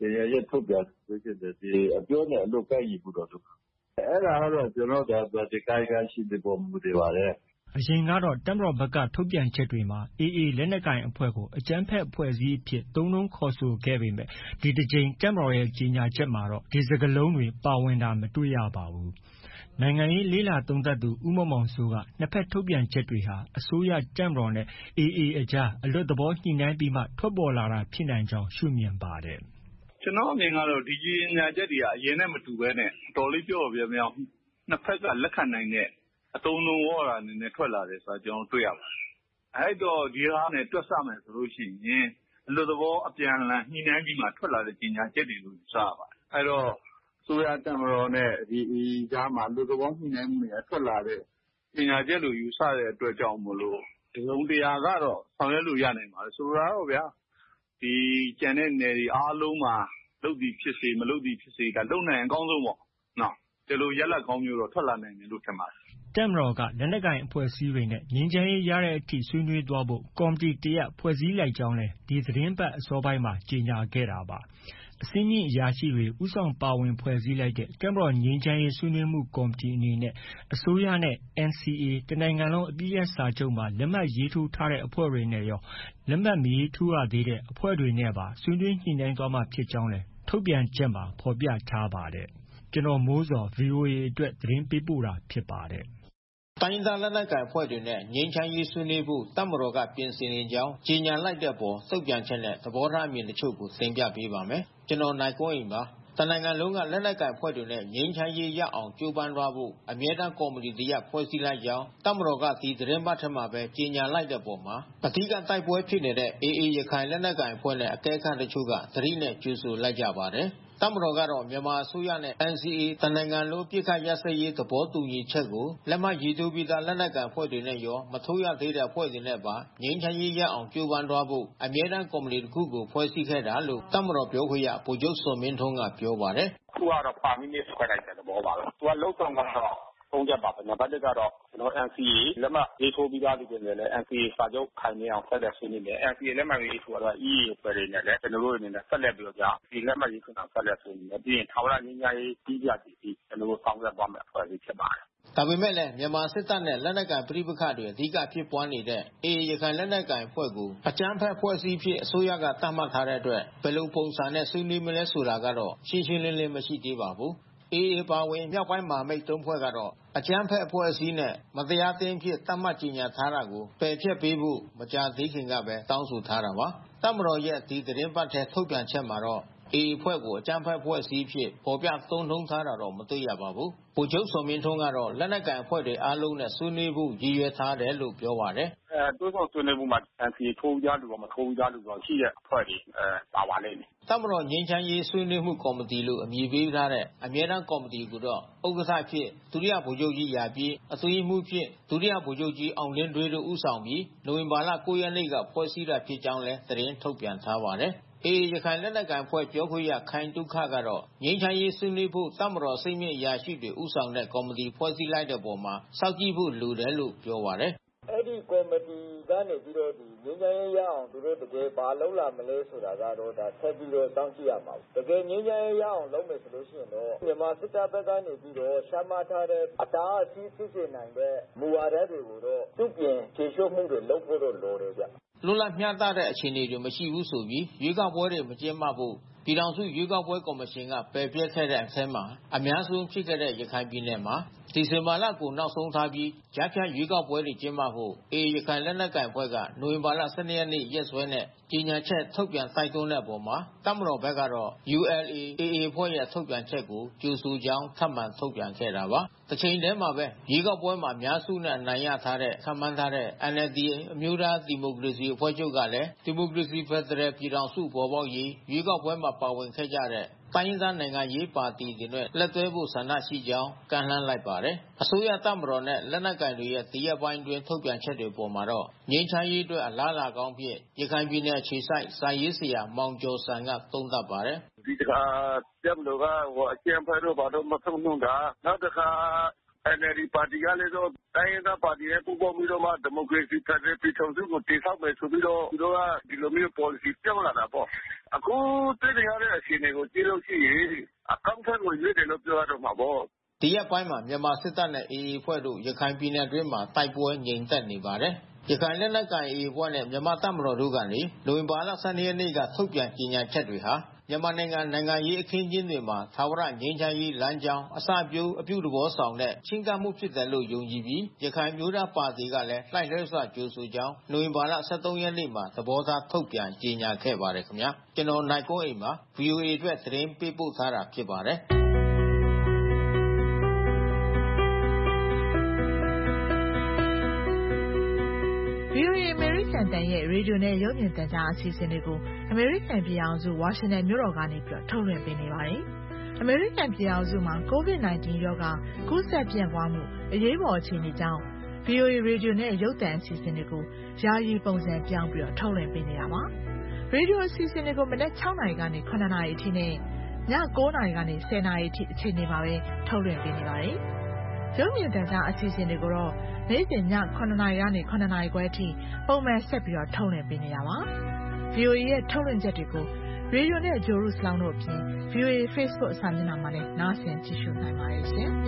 ကြေညာချက်ထုတ်ပြန်ဆိုဖြစ်တယ်ဒီအပြောနဲ့အလုပ်ကိုက်ညီမှုတော့လုပ်အဲ့ဒါကတော့ကျွန်တော်တို့ဒီကာယကံရှိတဲ့ပုံမူတွေပါတယ်အရင်ကတော့တပ်မတော်ဘက်ကထုတ်ပြန်ချက်တွေမှာ အေးအေး လက်နက်ကိုင်အဖွဲ့ကိုအကြမ်းဖက်အဖွဲ့အစည်းအဖြစ်သုံးနှုန်းခေါ်ဆိုခဲ့ပေမဲ့ဒီတစ်ကြိမ်တပ်မတော်ရဲ့ကြေညာချက်မှာတော့ဒီစကားလုံးတွေပါဝင်တာမတွေ့ရပါဘူး။နိုင်ငံရေးလေ့လာသုံးသပ်သူဦးမောင်မောင်စိုးကနှစ်ဖက်ထုတ်ပြန်ချက်တွေဟာအစိုးရတပ်မတော်နဲ့ အေးအေး အကြားအလွတ်သဘောညှိနှိုင်းပြီးမှထွက်ပေါ်လာတာဖြစ်နိုင်ကြောင်းရှုမြင်ပါတယ်။ကျွန်တော်အမြင်ကတော့ဒီကြေညာချက်တွေကအရင်နဲ့မတူဘဲနဲ့တော်လေးပြောပြပြအောင်နှစ်ဖက်ကလက်ခံနိုင်တဲ့အတုံးလုံးဝေါ်တာအနေနဲ့ထွက်လာတယ်ဆိုတာကျွန်တော်တွေ့ရပါတယ်။အဲ့တော့ဒီဟာနဲ့တွက်ဆမယ်ဆိုလို့ရှိရင်အလွတ်သဘောအပြန်အလှန်ညှိနှိုင်းပြီးမှထွက်လာတဲ့ကြေညာချက်တွေလို့ယူဆရပါတယ်။အဲ့တော့ဆိုရတမတော်နဲ့ဒီအီကြားမှာအလွတ်သဘောညှိနှိုင်းမှုတွေထွက်လာတဲ့ကြေညာချက်လို့ယူဆတဲ့အတွက်ကြောင့်မလို့ဒီလုံးတရားကတော့ဆောင်ရွက်လို့ရနိုင်ပါတယ်။ဆိုတော့ဗျာဒီကျန်တဲ့နယ်တွေအားလုံးမှာလုပ်သည်ဖြစ်စေမလုပ်သည်ဖြစ်စေဒါလုပ်နိုင်အကောင်းဆုံးပေါ့နော်ဒီလိုရက်လက်ကောင်းမျိုးတော့ထွက်လာနိုင်တယ်လို့ထင်ပါတယ်တပ်မတော်ကလက်နက်ကိုင်အဖွဲ့အစည်းတွေနဲ့ငြိမ်းချမ်းရေးရတဲ့အထိဆွေးနွေးသွားဖို့ကော်မတီတရပ်ဖွဲ့စည်းလိုက်ကြောင်းလည်းဒီသတင်းပတ်အစောပိုင်းမှာကြေညာခဲ့တာပါအစည်းမြင့်အရာရှိတွေဥဆောင်ပါဝင်ဖွဲ့စည်းလိုက်တဲ့တပ်မတော်ငြိမ်းချမ်းရေးဆွေးနွေးမှုကော်မတီအနေနဲ့အစိုးရနဲ့ N C A တနိုင်ငံလုံးအပစ်ရပ်စာချုပ်မှာလက်မှတ်ရေးထိုးထားတဲ့အဖွဲ့တွေနဲ့ရောလက်မှတ်မရေးထိုးရသေးတဲ့အဖွဲ့တွေနဲ့ပါဆွေးနွေးညှိနှိုင်းသွားမှာဖြစ်ကြောင်းလည်းထုတ်ပြန်ချက်မှာဖော်ပြထားပါတယ်ကျွန်တော်မိုးစော ဗွီအိုအေ အတွက်သတင်းပေးပို့တာဖြစ်ပါတယ်။တိုင်းရင်းသားလက်နက်ကိုင်အဖွဲ့တွေနဲ့ငြိမ်းချမ်းရေးဆွေးနွေးဖို့တပ်မတော်ကပြင်ဆင်နေကြောင်းကြေညာလိုက်တဲ့ပေါ်တုံ့ပြန်ချက်နဲ့သဘောထားအမြင်တချို့ကိုတင်ပြပေးပါမယ်။ကျွန်တော်နိုင်ကွန်းအိမ်ပါ။တနိုင်ငံလုံးကလက်နက်ကိုင်အဖွဲ့တွေနဲ့ငြိမ်းချမ်းရေးရအောင်ကြိုးပမ်းသွားဖို့အမြဲတမ်းကော်မတီတရပ်ဖွဲ့စည်းလိုက်ကြောင်းတပ်မတော်ကဒီသတင်းပတ်ထက်မှာပဲကြေညာလိုက်တဲ့ပေါ်မှာအထူးကတိုက်ပွဲဖြစ်နေတဲ့ အေးအေး ရခိုင်လက်နက်ကိုင်အဖွဲ့နဲ့အကဲခတ်တချို့ကသတိနဲ့ကြိုဆိုလိုက်ကြပါတယ်။တပ်မတော်ကတော့မြန်မာအစိုးရနဲ့ N C A တနိုင်ငံလုံးပြစ်ခတ်ရပ်စဲရေးသဘောတူညီချက်ကိုလက်မှတ်ရေးထိုးပြီးသားလက်နက်ကိုင်အဖွဲ့တွေနဲ့ရောမထိုးရသေးတဲ့အဖွဲ့တွေနဲ့ပါငြိမ်းချမ်းရေးရအောင်ကြိုးပမ်းသွားဖို့အမြဲတမ်းကော်မတီတစ်ခုကိုဖွဲ့စည်းခဲ့တာလို့တပ်မတော်ပြောခွင့်ရဗိုလ်ချုပ်စောမင်းထွန်းကပြောပါတယ်။သူကတော့ပါမီနစ်ဖွဲ့လိုက်တဲ့သဘောပါပဲ။သူကလုံဆောင်ကတော့သုံးချက်ပါပဲ။နံပါတ်တစ်ကတော့ကျွန်တော် N C A လက်မှတ်ရေးထိုးပြီးသားလူတွေနဲ့လည်း N C A စာချုပ်ခိုင်မြဲအောင်ဆက်လက်ဆွေးနွေးမယ်။ N C A လက်မှတ်ရေးထိုးတော့ E A အဖွဲ့တွေနဲ့လည်းကျွန်တော်တို့အနေနဲ့ဆက်လက်ပြီးတော့ကြာဒီလက်မှတ်ရေးထိုးတာဆက်လက်ဆွေးနွေးမယ်။ပြီးရင်ထာဝရငြိမ်းချမ်းရေးကြီးကြပ်ပြီးကျွန်တော်တို့ဆောင်ရွက်သွားမယ်အဖွဲ့အစည်းဖြစ်ပါတယ်။ဒါပေမဲ့လည်းမြန်မာစစ်တပ်နဲ့လက်နက်ကိုင်ပဋိပက္ခတွေအဓိကဖြစ်ပွားနေတဲ့ အေအေ ရခိုင်လက်နက်ကိုင်အဖွဲ့ကိုအကြမ်းဖက်အဖွဲ့အစည်းဖြစ်အစိုးရကသတ်မှတ်ထားတဲ့အတွက်ဘယ်လိုပုံစံနဲ့ဆွေးနွေးမလဲဆိုတာကတော့ရှင်းရှင်းလင်းလင်းမရှိသေးပါဘူး။အေအေ ပါဝင်မြောက်ပိုင်းမဟာမိတ်သုံးဖွဲ့ကတော့အကြမ်းဖက်အဖွဲ့အစည်းနဲ့မတရားသင်းဖြစ်သတ်မှတ်ကြေညာထားတာကိုပယ်ဖျက်ပေးဖို့မကြာသေးခင်ကပဲတောင်းဆိုထားတာပါ။တပ်မတော်ရဲ့ဒီသတင်းပတ်ထဲထုတ်ပြန်ချက်မှာတော့အေအေ အဖွဲ့ကိုအကြမ်းဖက်အဖွဲ့အစည်းဖြစ်ပေါ်ပြသုံးနှုန်းထားတာတော့မတွေ့ရပါဘူး။ဗိုလ်ချုပ်စောမင်းထွန်းကတော့လက်နက်ကိုင်အဖွဲ့တွေအားလုံးနဲ့ဆွေးနွေးဖို့ရည်ရွယ်ထားတယ်လို့ပြောပါတယ်။အဲတိုးဆောင်ဆွေးနွေးမှုမှာ N C A ထိုးကြလို့မထိုးကြလို့တော့ရှိတဲ့အဖွဲ့တွေအဲပါပါလိမ့်မယ်။တပ်မတော်ငြိမ်းချမ်းရေးဆွေးနွေးမှုကော်မတီလို့အမည်ပေးထားတဲ့အမြဲတမ်းကော်မတီကိုတော့ဥက္ကဋ္ဌဖြစ်ဒုတိယဗိုလ်ချုပ်ကြီးရာပြည့်အတွင်းရေးမှူးဖြစ်ဒုတိယဗိုလ်ချုပ်ကြီးအောင်လင်းဒွေးတို့ဦးဆောင်ပြီးနိုဝင်ဘာလကိုးရက်နေ့ကဖွဲ့စည်းတာဖြစ်ကြောင်းလည်းသတင်းထုတ်ပြန်ထားပါတယ်။အေအေ ရခိုင်လက်နက်ကိုင်အဖွဲ့ပြောခွင့်ရခိုင်တုခကတော့ငြိမ်းချမ်းရေးဆွေးနွေးဖို့တပ်မတော်စိတ်မြင့်အရာရှိတွေဦးဆောင်တဲ့ကော်မတီဖွဲ့စည်းလိုက်တဲ့ပေါ်မှာစောင့်ကြည့်ဖို့လိုတယ်လို့ပြောပါတယ်။အဲ့ဒီကော်မတီကနေပြီးတော့ဒီငြိမ်းချမ်းရေးရအောင်သူတို့တကယ်ဘာလုပ်လာမလဲဆိုတာကတော့ဒါဆက်ပြီးတော့စောင့်ကြည့်ရမှာ။တကယ်ငြိမ်းချမ်းရေးရအောင်လုပ်မယ်ဆိုလို့ရှိရင်တော့မြန်မာစစ်တပ်ဘက်ကနေပြီးတော့ရှာမထားတဲ့အတားအဆီးဖြစ်စေနိုင်တဲ့မူဝါဒတွေကိုတော့သူပြင်ခြေရှုပ်မှုတွေလုပ်ဖို့တော့လိုတယ်ဗျ။လွတ်လပ်မျှတတဲ့အခြေအနေတွေမရှိဘူးဆိုပြီးရွေးကောက်ပွဲတွေမကျင်းပဖို့ပြည်ထောင်စုရွေးကောက်ပွဲကော်မရှင်ကပယ်ပြစ်ခဲ့တဲ့အထဲမှာအများဆုံးဖြစ်ခဲ့တဲ့ရခိုင်ပြည်နယ်မှာဒီဇင်ဘာလကိုနောက်ဆုံးထားပြီးကြားဖြတ်ရွေးကောက်ပွဲတွေကျင်းပဖို့အေအေ ရခိုင်လက်နက်ကိုင်အဖွဲ့ကနိုဝင်ဘာလ၁၂ရက်နေ့ရက်စွဲနဲ့ကြေညာချက်ထုတ်ပြန်တိုက်တွန်းတဲ့အပေါ်မှာတပ်မတော်ဘက်ကတော့ U L A A A အဖွဲ့ရဲ့ထုတ်ပြန်ချက်ကိုကြိုဆိုကြောင်းထပ်မံထုတ်ပြန်ခဲ့တာပါ။တစ်ချိန်တည်းမှာပဲရွေးကောက်ပွဲမှာအများစုနဲ့အနိုင်ရထားတဲ့ခန့်မှန်းထားတဲ့ N L D အမျိုးသားဒီမိုကရေစီအဖွဲ့ချုပ်ကလည်းဒီမိုကရေစီဖက်ဒရယ်ပြည်ထောင်စုပေါ်ပေါက်ရေးရွေးကောက်ပွဲမှာပါဝင်ခဲ့ကြတဲ့တိုင်းရင်းသားနိုင်ငံရေးပါတီတွေနဲ့လက်တွဲဖို့ဆန္ဒရှိကြောင်းကမ်းလှမ်းလိုက်ပါတယ်။အစိုးရတပ်မတော်နဲ့လက်နက်ကိုင်တွေရဲ့ဒီရက်ပိုင်းတွင်ထုတ်ပြန်ချက်တွေပေါ်မှာတော့ငြိမ်းချမ်းရေးအတွက်အလားအလာကောင်းဖြစ်ရခိုင်ပြည်နယ်ခြေဆိုင်စာရေးဆရာမောင်ကျော်စံကသုံးသပ်ပါတယ်။ဒီတခါတပ်မတော်ကဟိုအကျံဖက်တော့ဘာတော့မဆုံးနှုံးတာနောက်တခါ N L D ပါတီကလည်းတော့တိုင်းရင်းသားပါတီနဲ့ပူးပေါင်းပြီးတော့မှဒီမိုကရေစီဖက်ဒရယ်ပြည်ထောင်စုကိုတည်ဆောက်မယ်ဆိုပြီးတော့သူတို့ကဒီလိုမျိုး policy ပြောင်းလာတာပေါ့အခုတွေ့နေရတဲ့အခြေအနေကိုကြည့်လို့ရှိရင်အကောင့်ထက်ကိုရွေးတယ်လို့ပြောရတော့မှာပေါ့ဒီရက်ပိုင်းမှာမြန်မာစစ်တပ်နဲ့ A A အဖွဲ့တို့ရခိုင်ပြည်နယ်အတွင်းမှာတိုက်ပွဲငြိမ်သက်နေပါတယ်ရခိုင်လက်နက်ကိုင် A A အဖွဲ့နဲ့မြန်မာတပ်မတော်တို့ကနေနိုဝင်ဘာလ ၁၂ ရက်နေ့ကထုတ်ပြန်ကြေညာချက်တွေဟာမြန်မာနိုင်ငံနိုင်ငံရေးအခင်းအကျင်းတွေမှာသာဝရငြိမ်းချမ်းရေးလမ်းကြောင်းအစပျိုးအပြုသဘောဆောင်တဲ့ချင်းကပ်မှုဖြစ်တယ်လို့ယုံကြည်ပြီးရခိုင်မျိုးသားပါတီကလည်းလှိုက်လှဲစွာကြိုဆိုကြောင်းနိုဝင်ဘာလ ၁၃ ရက်နေ့မှာသဘောထားထုတ်ပြန်ကြေညာခဲ့ပါတယ်ခင်ဗျာကျွန်တော်နိုင်ကွန်းအိမ်မှာ V O A အတွက်သတင်းပေးပို့ထားတာဖြစ်ပါတယ်ဗွီအိုအေ American တန်ရဲ့ရေဒီယိုနဲ့ရုပ်မြင်သံကြားအစီအစဉ်တွေကို American ပြည်ထောင်စု Washington မြို့တော်ကနေပြီးထုတ်လွှင့်ပေးနေပါတယ်။ American ပြည်ထောင်စုမှာ ကိုဗစ် ၁၉ ရောဂါကူးစက်ပြန့်ပွားမှုအရေးပေါ်အခြေအနေကြောင့် ဗွီအိုအေ ရေဒီယိုနဲ့ရုပ်သံအစီအစဉ်တွေကိုယာယီပုံစံပြောင်းပြီးထုတ်လွှင့်ပေးနေတာပါ။ရေဒီယိုအစီအစဉ်တွေကိုမနက် ၆ နာရီကနေ ၇ နာရီအထိနဲ့ည ၉ နာရီကနေ ၁၀ နာရီအထိအချိန်တွေမှာပဲထုတ်လွှင့်ပေးနေပါတယ်။ရုပ်မြင်သံကြားအစီအစဉ်တွေကိုတော့နေ့စဉ်ည ၇ နာရီကနေ ၇ နာရီခွဲအထိပုံမှန်ဆက်ပြီးတော့ထုတ်လွှင့်ပေးနေတာပါ။ ဗွီအိုအေရဲ့ထုတ်လွှင့်ချက်တွေကိုရေဒီယိုနဲ့ဂျိုရုစလောင်းတို့အပြင် ဗွီအိုအေ Facebook စာမျက်နှာမှာလည်းနားဆင်ကြည့်ရှုနိုင်ပါတယ်ရှင်။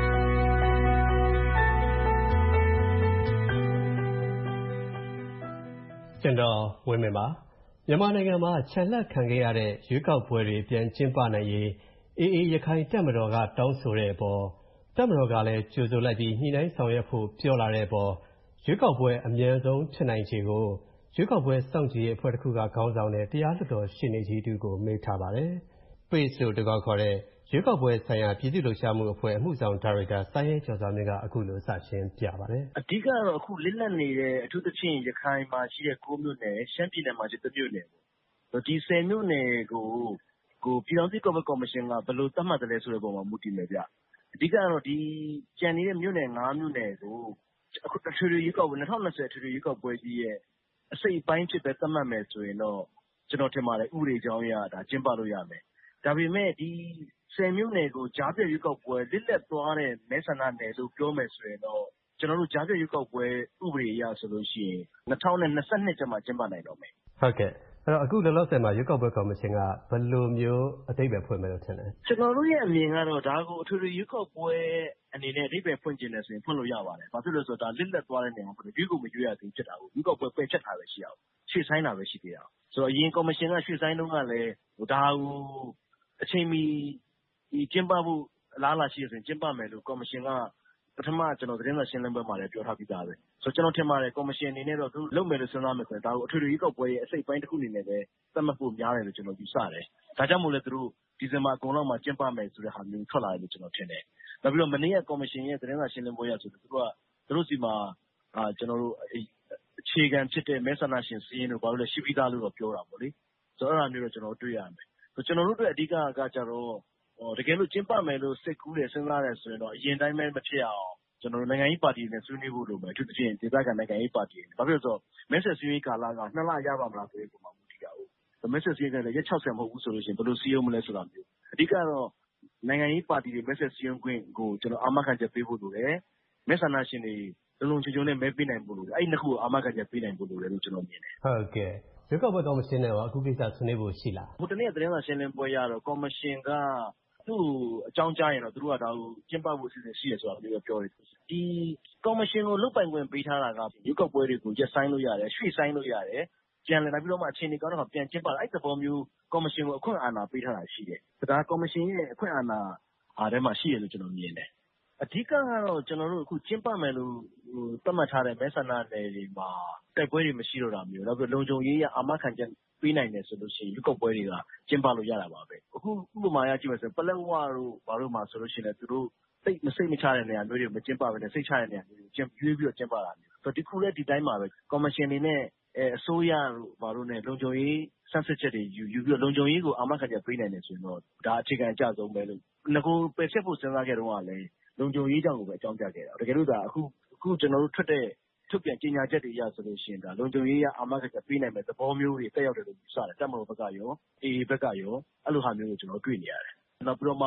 ကျွန်တော်ဝင်းမင်းပါမြန်မာနိုင်ငံမှာခြံလှပ်ခံခဲ့ရတဲ့ရွေးကောက်ပွဲတွေပြန်ကျင်းပနိုင်ရေး အေအေ ရခိုင်တပ်မတော်ကတောင်းဆိုတဲ့အပေါ်တပ်မတော်ကလည်းကြိုဆိုလိုက်ပြီးညှိနှိုင်းဆောင်ရွက်ဖို့ပြောလာတဲ့အပေါ်ရွေးကောက်ပွဲအမြန်ဆုံးဖြစ်နိုင်ခြေကိုရွေးကောက်ပွဲစောင့်ကြည့်ရေးအဖွဲ့တစ်ခုကခေါင်းဆောင်တဲ့တရားလွှတ်တော်ရှေ့နေကြီးတူကိုမေးထားပါတယ်။ Pace လို့တကောက်ခေါ်တဲ့ရွေးကောက်ပွဲဆိုင်ရာပြည်သူ့လှုပ်ရှားမှုအဖွဲ့အမှုဆောင်ဒါရိုက်တာစိုင်းရဲကျော်စွာမြင့်ကအခုလိုစရှင်းပြပါတယ်။အဓိကတော့အခုလစ်လပ်နေတဲ့အထူးသဖြင့်ရခိုင်မှာရှိတဲ့၉မြို့နယ်ရှမ်းပြည်နယ်မှာရှိတဲ့မြို့နယ်ပေါ့။ဒီ၁၀မြို့နယ်ကိုကိုပြည်ထောင်စုကော်မကော်မရှင်ကဘယ်လိုသတ်မှတ်တယ်လဲဆိုတဲ့ပုံမှာမူတည်မယ်ဗျ။အဓိကတော့ဒီကြံနေတဲ့မြို့နယ်၅မြို့နယ်ကိုအခုအထွေထွေရွေးကောက်ပွဲ၂၀၂၀အထွေထွေရွေးကောက်ပွဲကြီးရဲ့အစိတ်အပိုင်းဖြစ်ပဲသတ်မှတ်မယ်ဆိုရင်တော့ကျွန်တော်ထင်ပါတယ်ဥပဒေကြောင်းအရဒါကျင်းပလို့ရမယ်။ဒါပေမဲ့ဒီ၁၀မြို့နယ်ကိုကြားဖြတ်ရွေးကောက်ပွဲလစ်လပ်သွားတဲ့မဲဆန္ဒနယ်လို့ပြောမယ်ဆိုရင်တော့ကျွန်တော်တို့ကြားဖြတ်ရွေးကောက်ပွဲဥပဒေအရဆိုလို့ရှိရင်၂၀၂၂ကျမှကျင်းပနိုင်တော့မယ်။ဟုတ်ကဲ့အဲ့တော့အခုလောလောဆယ်မှာရွေးကောက်ပွဲကော်မရှင်ကဘယ်လိုမျိုးအဓိပ္ပာယ်ဖွင့်မယ်လို့ထင်လဲ။ကျွန်တော်တို့ရဲ့အမြင်ကတော့ဒါကိုအထွေထွေရွေးကောက်ပွဲအနေနဲ့အဓိပ္ပာယ်ဖွင့်ကျင်တယ်ဆိုရင်ဖွင့်လို့ရပါတယ်။ဘာဖြစ်လို့လဲဆိုတော့ဒါလစ်လပ်သွားတဲ့နေရာမှာရွေးကိုမရွေးရသေးဖြစ်တာကိုရွေးကောက်ပွဲပယ်ချက်ထားပဲရှိအောင်ရွှေ့ဆိုင်းတာပဲရှိသေးအောင်။ဆိုတော့အရင်ကော်မရှင်ကရွှေ့ဆိုင်းတော့ကလည်းဒါကိုအချိန်မီဒီကျင်းပဖို့အလားအလာရှိရဆိုရင်ကျင်းပမယ်လို့ကော်မရှင်ကပထမကျွန်တော်သတင်းစာရှင်းလင်းပွဲမှာလည်းပြောထားပြီးသားပဲဆိုတော့ကျွန်တော်ထင်ပါတယ်ကော်မရှင်အနေနဲ့တော့သူလုပ်မယ်လို့စဉ်းစားမယ်ဆိုရင်ဒါကိုအထွေထွေရွေးကောက်ပွဲရဲ့အစိတ်ပိုင်းတစ်ခုအနေနဲ့ပဲသတ်မှတ်ဖို့များတယ်လို့ကျွန်တော်ယူဆတယ်ဒါကြောင့်မို့လဲသူတို့ဒီဇင်ဘာအကုန်လောက်မှာကျင်းပမယ်ဆိုတဲ့ဟာမျိုးထွက်လာတယ်လို့ကျွန်တော်ထင်တယ်နောက်ပြီးတော့မနေ့ကကော်မရှင်ရဲ့သတင်းစာရှင်းလင်းပွဲရဆိုတော့သူတို့ကသူတို့စီမှာအာကျွန်တော်တို့အခြေခံဖြစ်တဲ့မဲဆန္ဒရှင်စီးရင်တို့ဘာလို့လဲရှိပြီးသားလို့တော့ပြောတာပေါ့လေဆိုတော့အဲ့ဒါမျိုးတော့ကျွန်တော်တွေ့ရမယ်ဆိုကျွန်တော်တို့အတွက်အဓိကကကြတော့တကယ်လို့ကျင်းပမယ်လို့စိတ်ကူးတယ်စဉ်းစားတယ်ဆိုရင်တော့အရင်တိုင်းပဲမဖြစ်အောင်ကျွန်တော်တို့နိုင်ငံရေးပါတီနဲ့ဆွေးနွေးဖို့လိုမယ်အထူးသဖြင့်ဒေသခံနိုင်ငံရေးပါတီဘာဖြစ်လို့ဆိုတော့မဲဆက်ဆွေးနွေးကာလကနှစ်လရပါမလားဆိုတဲ့ပုံမှာမူတည်တာဟုတ်မဲဆက်ဆွေးနွေးကလည်းရက်၆၀မဟုတ်ဘူးဆိုလို့ရှိရင်ဘယ်လိုစည်းရုံးမလဲဆိုတာမျိုးအဓိကတော့နိုင်ငံရေးပါတီတွေမဲဆက်စည်းရုံးခွင့်ကိုကျွန်တော်အာမခံချက်ပေးဖို့လိုတယ်မဲဆန္ဒရှင်တွေလုံလုံခြုံခြုံနဲ့မဲပေးနိုင်ဖို့လိုတယ်အဲ့ဒီနှစ်ခုကိုအာမခံချက်ပေးနိုင်ဖို့လိုတယ်လို့ကျွန်တော်မြင်တယ်ဟုတ်ကဲ့ရွေးကောက်ပွဲကော်မရှင်နဲ့ရောအခုကိစ္စဆွေးနွေးဖို့ရှိလားဟိုတနေ့သတင်းစာရှင်းလင်းပွဲရတော့ကော်မရှင်ကသူ့အကြောင်းကြားရင်တော့သူတို့ကဒါကိုကျင်းပဖို့အစီအစဉ်ရှိရဆိုတာမျိုးပြောတယ်ဒီကော်မရှင်ကိုလုတ်ပိုင်ခွင့်ပေးထားတာကရွေးကောက်ပွဲတွေကိုရက်ဆိုင်လို့ရတယ်ရွှေ့ဆိုင်လို့ရတယ်ပြန်လည်ပြီးတော့မှအချိန်ကြီးကောင်းတော့ပြန်ကျင်းပအဲ့သဘောမျိုးကော်မရှင်ကိုအခွင့်အာဏာပေးထားတာရှိတယ်ဒါကော်မရှင်ရဲ့အခွင့်အာဏာအားထဲမှာရှိရလို့ကျွန်တော်မြင်တယ်အဓိကကတော့ကျွန်တော်တို့အခုကျင်းပမယ်လို့သတ်မှတ်ထားတဲ့မဲဆန္ဒနယ်တွေမှာတိုက်ပွဲတွေမရှိတော့တာမျိုးနောက်ပြီးလုံခြုံရေးရအာမခံချက်ပေးနိုင်တယ်ဆိုလို့ရှိရင်ရွေးကောက်ပွဲတွေကကျင်းပလို့ရတာပါပဲအခုဥပမာရကြည့်မယ်ဆိုပလက်ဝတို့ဘာလို့မှဆိုလို့ရှိရင်လည်းသူတို့စိတ်မစိတ်မချတဲ့နေရာမျိုးတွေမကျင်းပဘဲနဲ့စိတ်ချတဲ့နေရာမျိုးတွေကျင်းရွေးပြီးတော့ကျင်းပတာမျိုးဆိုတော့ဒီခုလည်းဒီတိုင်းပါပဲကော်မရှင်တွေနဲ့အဲအစိုးရတို့ဘာလို့နဲ့လုံခြုံရေးစမ်းစစ်ချက်တွေယူယူပြီးတော့လုံခြုံရေးကိုအာမခံချက်ပေးနိုင်တယ်ဆိုရင်တော့ဒါအခြေခံအကျဆုံးပဲလို့ငကိုပယ်ချက်ဖို့စဉ်းစားခဲ့တော့ကလည်းလုံခြုံရေးကြောင့်ကိုပဲအကြောင်းပြခဲ့တာတကယ်လို့ဒါအခုအခုကျွန်တော်တို့ထွက်တဲ့ထုတ်ပြန်ကြေညာချက်တွေအရဆိုလို့ရှိရင်ဒါလုံခြုံရေးရအာမခံချက်ပေးနိုင်မဲ့သဘောမျိုးတွေတက်ရောက်တယ်လို့ယူဆတယ်တက်မလို့ဘက်ကရောအေအေဘက်ကရောအဲ့လိုဟာမျိုးကိုကျွန်တော်တွေ့နေရတယ်နောက်ပြီးတော့မှ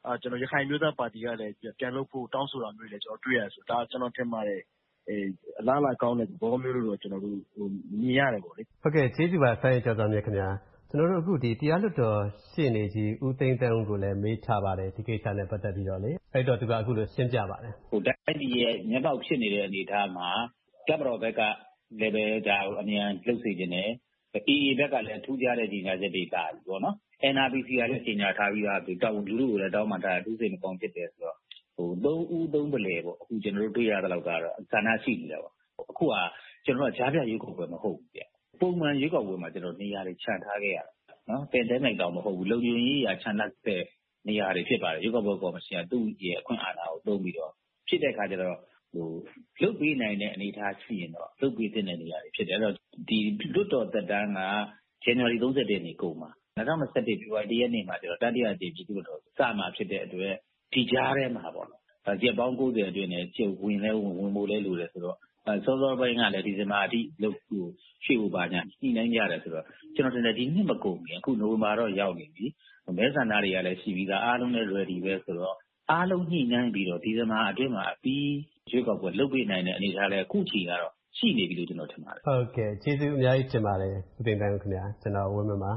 ကျွန်တော်ရခိုင်မျိုးသားပါတီကလည်းပြန်လုပ်ဖို့တောင်းဆိုတာမျိုးလည်းကျွန်တော်တွေ့ရဆိုဒါကျွန်တော်ထင်ပါတယ်အဲအလားအလာကောင်းတဲ့ဘောမျိုးလို့ကျွန်တော်တို့မြင်ရတယ်ပေါ့လေဟုတ်ကဲ့ကျေးဇူးပါဆိုင်းကျော်စွာမြတ်ခင်ဗျာကျွန်တော်တို့အခုဒီတရားလွှတ်တော်ရှေ့နေကြီးဦးသိန်းသန်းဦးကိုလည်းမေးထားပါတယ်ဒီကိစ္စနဲ့ပတ်သက်ပြီးတော့လေအဲ့တော့သူကအခုလိုရှင်းပြပါတယ်ဟိုတိုက်ဒီရဲ့မျက်ပေါက်ဖြစ်နေတဲ့အနေအထားမှာတပ်မတော်ဘက်ကလည်းပဲဒါအမြန်လှုပ်စေခြင်းနဲ့ အေအေ ဘက်ကလည်းထူးခြားတဲ့ကြီးညာချက်တွေတာပြီပေါ့နော် အန် အာร์ ပီ စီ ကလည်းကြီးညာထားပြီးသားတောင်းလူလူကိုလည်းတောင်းမှထားအထူးစိတ်မကောင်းဖြစ်တယ်ဆိုတော့ဟိုသုံးဦးသုံးပလဲပေါ့အခုကျွန်တော်တို့တွေ့ရတဲ့လောက်ကတော့ဌာနရှိနေတာပေါ့အခုကကျွန်တော်ကကြားပြရွေးကောက်ပွဲမဟုတ်ဘူးပြပုံမှန်ရွေးကောက်ပွဲမှာကျွန်တော်နေရာတွေခြံထားခဲ့ရတယ်နော်ပင်တဲနိုင်တောင်မဟုတ်ဘူးလုံခြုံရေးရာခြံထားတဲ့နေရာတွေဖြစ်ပါတယ်ရွေးကောက်ပွဲကော်မရှင်ကသူ့ရဲ့အခွင့်အာဏာကိုသုံးပြီးတော့ဖြစ်တဲ့အခါကျတော့ဟိုလုတ်ပေးနိုင်တဲ့အနေအထားရှိရင်တော့လုတ်ပေးတဲ့နေရာတွေဖြစ်တယ်အဲ့တော့ဒီလွတ်တော်သက်တမ်းက January သြဂုတ် နေ့ကုန်မှာ၂၀၂၁ ဖေဖော်ဝါရီ ရက်နေ့မှာကျတော့တတိယအကြိမ်ပြည်သူ့တော်စမှာဖြစ်တဲ့အတွက်ဒီကြားထဲမှာပေါ့နော်။ရက်ပေါင်း၉၀အတွင်းနဲ့ကျုပ်ဝင်လဲဝင်ဝင်ဖို့လဲလိုတယ်ဆိုတော့စောစောပိုင်းကလည်းဒီဇင်ဘာအထိလုပ်ဖို့ရွှေ့ဖို့ပါညာညှိနှိုင်းကြတယ်ဆိုတော့ကျွန်တော်တင်တယ်ဒီနှစ်မကုန်ဘူးအခုနိုဝင်ဘာတော့ရောက်နေပြီ။မဲဆန္ဒတွေကလည်းရှိပြီးသားအားလုံးလည်း ready ပဲဆိုတော့အားလုံးညှိနှိုင်းပြီးတော့ဒီဇင်ဘာအတွင်းမှာအပြီးရွေးကောက်ပွဲလုပ်ပေးနိုင်တဲ့အနေအထားလဲအခုချိန်ကတော့ရှိနေပြီလို့ကျွန်တော်ထင်ပါတယ်ဟုတ်ကဲ့ကျေးဇူးအများကြီးတင်ပါတယ်ဦးသိန်းသန်းခင်ဗျာကျွန်တော်ဝင်းမပါ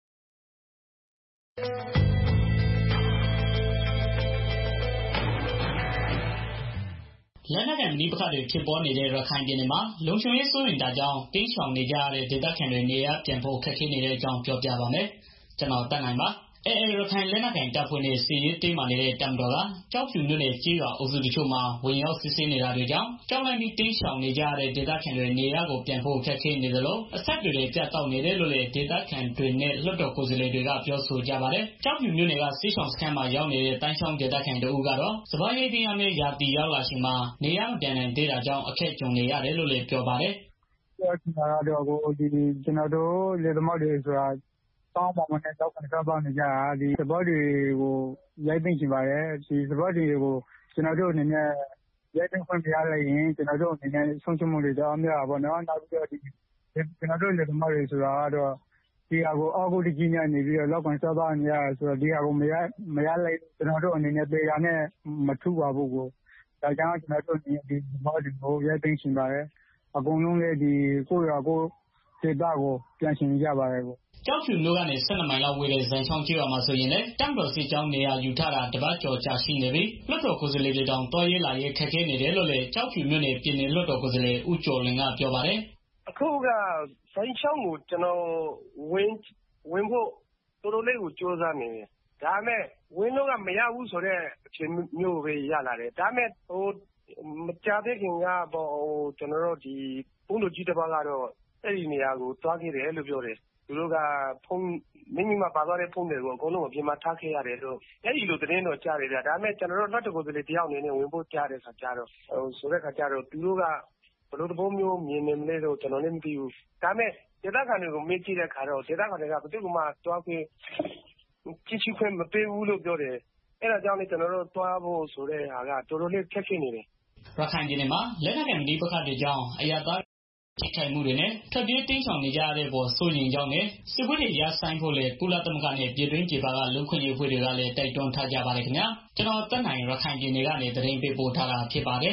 လက်နက်ကိုင်ပဋိပက္ခတွေဖြစ်ပေါ်နေတဲ့ရခိုင်ပြည်နယ်မှာလုံခြုံရေးစိုးရိမ်တာကြောင့်တိမ်းရှောင်နေကြရတဲ့ဒေသခံတွေနေရာပြန်ဖို့ခက်ခဲနေတဲ့အကြောင်းပြောပြပါမယ်။ကျွန်တော်တက်နိုင်ပါ။အေအေရခိုင်လက်နက်ကိုင်တပ်ဖွဲ့နဲ့စီရေးတိမ်းမာနေတဲ့တပ်မတော်ကကြောက်ဖြူမြို့နယ်ကြီးရွာအုပ်စုတချို့မှာဝင်ရောက်စစ်ဆေးနေတာတွေကြောင့်ကြောက်လန့်ပြီးတိမ်းရှောင်နေကြရတဲ့ဒေသခံတွေနေရာကိုပြန်ဖို့ခက်ခဲနေသလိုအဆက်တွေပြတ်တောက်နေတယ်လို့လည်းဒေသခံတွေနဲ့လွှတ်တော်ကိုယ်စားလှယ်တွေကပြောဆိုကြပါတယ်။ကြောက်ဖြူမြို့နယ်ကစစ်ဆောင်စခန်းမှာရောက်နေတဲ့တန်းချောင်းဒေသခံတို့ကတော့စပားရိတ်တင်ရမယ့်ရာတီရောက်လာချိန်မှာနေရာမပြန်နိုင်သေးတာကြောင့်အခက်ကြုံနေရတယ်လို့လည်းပြောပါတယ်။ပြောချင်တာကတော့ကိုဒီကျွန်တော်တို့လေသမားတွေဆိုတာတောင်းပါမနဲ့တော့ကန်စားပါနေကြတာဒီစပတ်တွေကိုရိုက်သိမ်းချင်ပါတယ်ဒီစပတ်တွေကိုကျွန်တော်တို့အနေနဲ့ရိုက်သိမ်းခွင့်ပြရလိုက်ရင်ကျွန်တော်တို့အနေနဲ့ဆုံးရှုံးမှုတွေတော့အများပါတော့နောက်ပြီးတော့ဒီကျွန်တော်တို့လေသမားတွေဆိုတာကတော့ဒီဟာကိုအောက်ကိုတကြီးနေပြီးတော့လောက်ကန်စားပါနေရဆိုတော့ဒီဟာကိုမရမရလိုက်ကျွန်တော်တို့အနေနဲ့ပေရနဲ့မထူပါဘူးကိုဒါကြောင့်ကျွန်တော်တို့ဒီစပတ်တွေကိုရိုက်သိမ်းချင်ပါတယ်အကုန်လုံးလည်းဒီကိုရွာကိုဒေသကိုပြန်ရှင်ကြပါရဲ့ကိုကြောက်ဖြူမြို့ကနေ၁၂မိုင်လောက်ဝေးတဲ့ဇန်ချောင်းကျွော်မှာဆိုရင်လည်းတမ်တော်စစ်ကြောင်းနေရာယူထားတာတပတ်ကျော်ကြာရှိနေပြီလွတ်တော်ကိုယ်စားလှယ်တွေတောင်တွားရေးလာရေးခက်ခဲနေတယ်လို့လည်းကြောက်ဖြူမြို့နယ်ပြည်နယ်လွတ်တော်ကိုယ်စားလှယ်ဦးကျော်လင်ကပြောပါတယ်အခုကဇန်ချောင်းကိုကျွန်တော်ဝင်ဝင်ဖို့တော်တော်လေးကိုကြိုးစားနေတယ်ဒါမဲ့ဝင်လို့ကမရဘူးဆိုတော့အချိန်မျိုးပဲရလာတယ်ဒါမဲ့ဟိုမကြတဲ့ခင်ကပေါ့ဟိုကျွန်တော်တို့ဒီဘုံတို့ကြီးတစ်ပါးကတော့အဲ့ဒီနေရာကိုတွားခဲ့တယ်လို့ပြောတယ်သူတို့ကဖုန်းမိမိမှာပါသွားတဲ့ဖုန်းတွေကိုအကုန်လုံးအပြင်မှာထားခဲ့ရတယ်လို့အဲ့ဒီလိုသတင်းတော့ကြားတယ်ဗျာဒါပေမဲ့ကျွန်တော်တို့လက်တကိုယ်တည်းတယောက်အနေနဲ့ဝင်ဖို့ကြားတဲ့ခါကျတော့ဟိုဆိုတဲ့ခါကျတော့သူတို့ကဘလို့တဘုံမျိုးမြင်နေမလဲတော့ကျွန်တော်လည်းမသိဘူးဒါပေမဲ့ဒေသခံတွေကိုမေးကြည့်တဲ့ခါတော့ဒေသခံတွေကဘယ်သူမှတွားခွင့်ကြည့်ချခွင့်မပေးဘူးလို့ပြောတယ်အဲ့ဒါကြောင့်လည်းကျွန်တော်တို့တွားဖို့ဆိုတဲ့ဟာကတော်တော်လေးခက်ခဲနေတယ်ရခိုင်ပြည်နယ်မှာလက်နက်ကိုင်ပဋိပက္ခတွေကြောင့်အရသာထိခိုက်မှုတွေနဲ့ထွက်ပြေးတင်းရှောင်နေကြရတဲ့ပေါ်စိုးရင်ကြောင့်နဲ့စစ်ပွဲတွေရဆိုင်ဖို့လေကုလသမဂ္ဂနဲ့ပြည်တွင်းပြည်ပကလူခွင့်ရေးဖွဲ့တွေကလည်းတိုက်တွန်းထားကြပါတယ်ခင်ဗျာကျွန်တော်တက်နိုင်ရခိုင်ပြည်နယ်ကနေသတင်းပေးပို့ထားတာဖြစ်ပါတယ်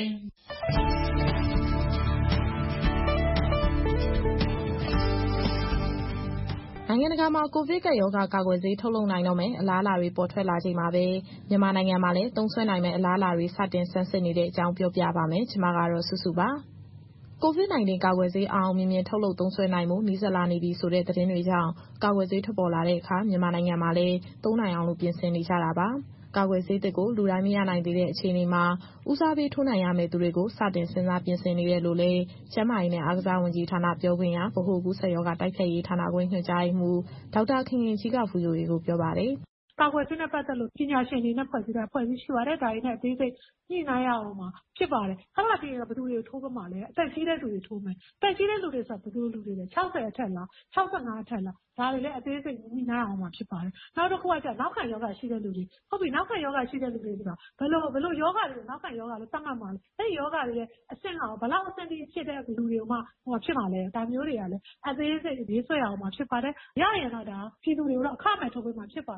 နိုင်ငံတကာမှာကိုဗစ်ကပ်ရောဂါကာကွယ်ဆေးထုတ်လုပ်နိုင်တော့မယ်အလားအလာတွေပေါ်ထွက်လာချိန်မှာပဲမြန်မာနိုင်ငံမှာလည်းသုံးစွဲနိုင်မယ့်အလားအလာတွေစတင်ဆန်းစစ်နေတဲ့အကြောင်းပြောပြပါမယ်။ကျွန်မကတော့စုစုပါ။ ကိုဗစ်နိုင်တင်းကာကွယ်ဆေးအောင်မြင်မြင်ထုတ်လုပ်သုံးစွဲနိုင်မှုနီးစပ်လာနေပြီဆိုတဲ့သတင်းတွေကြောင့်ကာကွယ်ဆေးထွက်ပေါ်လာတဲ့အခါမြန်မာနိုင်ငံမှာလည်းသုံးနိုင်အောင်လို့ပြင်ဆင်နေကြတာပါ။ကာကွယ်ဆေးသစ်ကိုလူတိုင်းမရနိုင်သေးတဲ့အခြေအနေမှာဦးစားပေးထိုးနိုင်ရမယ့်သူတွေကိုစတင်စဉ်းစားပြင်ဆင်နေတယ်လို့လည်းကျန်းမာရေးနဲ့အားကစားဝန်ကြီးဌာနပြောခွင့်ရဗဟိုကူးစက်ရောဂါတိုက်ဖျက်ရေးဌာနခွဲညွှန်ကြားရေးမှူးဒေါက်တာခင်ခင်ကြီးက ဗွီအိုအေကိုပြောပါတယ်။ကာကွယ်ဆေးနဲ့ပတ်သက်လို့ပညာရှင်တွေနဲ့ဖွဲ့စည်းတဲ့အဖွဲ့အစည်းရှိပါတယ်။ဒါတွေနဲ့အသေးစိတ်ညှိနှိုင်းရအောင်မှာဖြစ်ပါတယ်။အဲ့ဒါပြီးရင်ဘယ်သူတွေကိုထိုးပေးမှာလဲ။အသက်ကြီးတဲ့လူတွေထိုးမယ်။အသက်ကြီးတဲ့လူတွေဆိုဘယ်သူလူတွေလဲ။၆၀အထက်လား၊၆၅အထက်လား။ဒါတွေလည်းအသေးစိတ်ညှိနှိုင်းအောင်မှာဖြစ်ပါတယ်။နောက်တစ်ခုကကျနောက်ခံယောဂရှိတဲ့လူတွေဟုတ်ပြီနောက်ခံယောဂရှိတဲ့လူတွေဆိုတာဘယ်လိုဘယ်လိုယောဂတွေနောက်ခံယောဂလို့သတ်မှတ်မှာလဲ။အဲ့ဒီယောဂတွေရဲ့အဆင့်အောင်ဘယ်လောက်အဆင့်ကြီးဖြစ်တဲ့လူတွေကိုမှဟိုဖြစ်မှာလဲ။ဒါမျိုးတွေကလည်းအသေးစိတ်ရေးဆွဲအောင်မှာဖြစ်ပါတယ်။ရရင်တော့ဒါပြည်သူတွေကိုတော့အခမဲ့ထုတ်ပေးမှာဖြစ်ပါတယ်။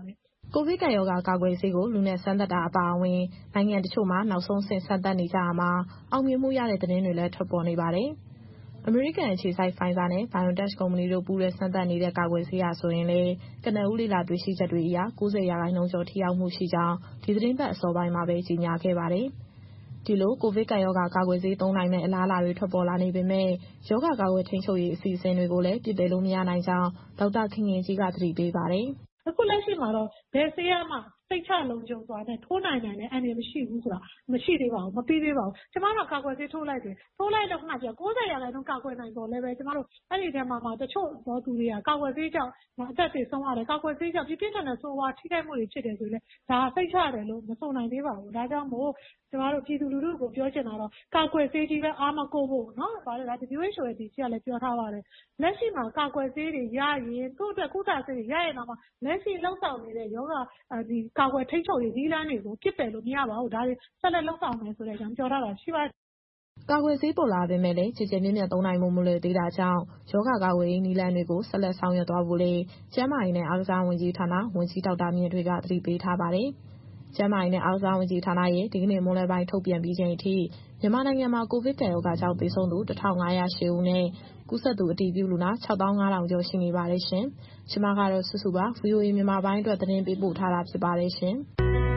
ကိုဗစ်ကပ်ရောဂါကာကွယ်ဆေးကိုလူနဲ့စမ်းသပ်တာအပါအဝင်နိုင်ငံတချို့မှာနောက်ဆုံးဆင့်စမ်းသပ်နေကြတာမှာအောင်မြင်မှုရတဲ့သတင်းတွေလည်းထွက်ပေါ်နေပါတယ်။အမေရိကန်အခြေစိုက် Pfizer နဲ့ BioNTech ကုမ္ပဏီတို့ပူးတွဲစမ်းသပ်နေတဲ့ကာကွယ်ဆေးရဆိုရင်လေကနဦးလေ့လာတွေ့ရှိချက်တွေအရ၉၀ရာခိုင်နှုန်းကျော်ထိရောက်မှုရှိကြောင်းဒီသတင်းပတ်အစောပိုင်းမှာပဲကြေညာခဲ့ပါတယ်။ဒီလိုကိုဗစ်ကပ်ရောဂါကာကွယ်ဆေးသုံးနိုင်တဲ့အလားအလာတွေထွက်ပေါ်လာနေပေမဲ့ရောဂါကာကွယ်ထိန်းချုပ်ရေးအစီအစဉ်တွေကိုလည်းပြစ်ပယ်လို့မရနိုင်ကြောင်းဒေါက်တာခင်ခင်ကြီးကသတိပေးပါတယ်။အခုလက်ရှိမှာတော့ဘယ်ဆေးရမှစိတ်ချလုံခြုံစွာနဲ့ထိုးနိုင်နိုင်တဲ့အန္တရာယ်မရှိဘူးဆိုတာမရှိသေးပါဘူးမပြီးသေးပါဘူးကျမတို့ကာကွယ်ဆေးထိုးလိုက်တယ်ထိုးလိုက်တော့ခဏပြော၉၀ရာခိုင်နှုန်းကာကွယ်နိုင်တော့လည်းပဲကျမတို့အဲ့ဒီထဲမှာမှတချို့သောသူတွေကကာကွယ်ဆေးကြောင့်အသက်တွေဆုံးရတယ်ကာကွယ်ဆေးကြောင့်ပြင်းပြင်းထန်ထန်ဆိုးဝါးထိခိုက်မှုတွေဖြစ်တယ်ဆိုရင်ဒါစိတ်ချရတယ်လို့မဆိုနိုင်သေးပါဘူးဒါကြောင့်မို့ကျမတို့ပြည်သူလူထုကိုပြောချင်တာတော့ကာကွယ်ဆေးကြီးပဲအားမကိုဖို့နော်ဗါလဲဒါ W H O ရဲ့ဒီကြီးကလည်းပြောထားပါတယ်လက်ရှိမှာကာကွယ်ဆေးတွေရရင်သူ့အတွက်ကုသဆေးတွေရရင်တော့မှလက်ရှိလှုပ်ဆောင်နေတဲ့ယောဂဒီကာကွယ်ထိန်းချုပ်ရေးဒီလမ်းတွေကိုပြစ်ပယ်လို့မရပါဘူးဒါတွေဆက်လက်လှုပ်ဆောင်မယ်ဆိုတဲ့အကြောင်းပြောထားတာရှိပါတယ်ကာကွယ်ဆေးပေါ်လာပေမဲ့လည်းခြေခြေမြင့်မြတ်သုံးနိုင်မှုမလွယ်သေးတာကြောင့်ယောဂကာကွယ်ရေးနည်းလမ်းတွေကိုဆက်လက်ဆောင်ရွက်သွားဖို့လေကျန်းမာရေးနဲ့အားကစားဝန်ကြီးဌာနဝန်ကြီးဒေါက်တာမြင့်ထွေးကသတိပေးထားပါတယ်။ကျန်းမာရေးနဲ့အားကစားဝန်ကြီးဌာနရဲ့ဒီကနေ့မွန်းလွဲပိုင်းထုတ်ပြန်ပြီးချိန်အထိမြန်မာနိုင်ငံမှာကိုဗစ်ကပ်ရောဂါကြောင့်သေဆုံးသူတစ်ထောင်ငါးရာရှစ်ဦးနဲ့ကူးစက်သူအတည်ပြုလူနာခြောက်သောင်းငါးထောင်ကျော်ရှိနေပါတယ်ရှင်။ကျွန်မကတော့စုစုပါ ဗွီအိုအေ မြန်မာပိုင်းအတွက်သတင်းပေးပို့ထားတာဖြစ်ပါတယ်ရှင်။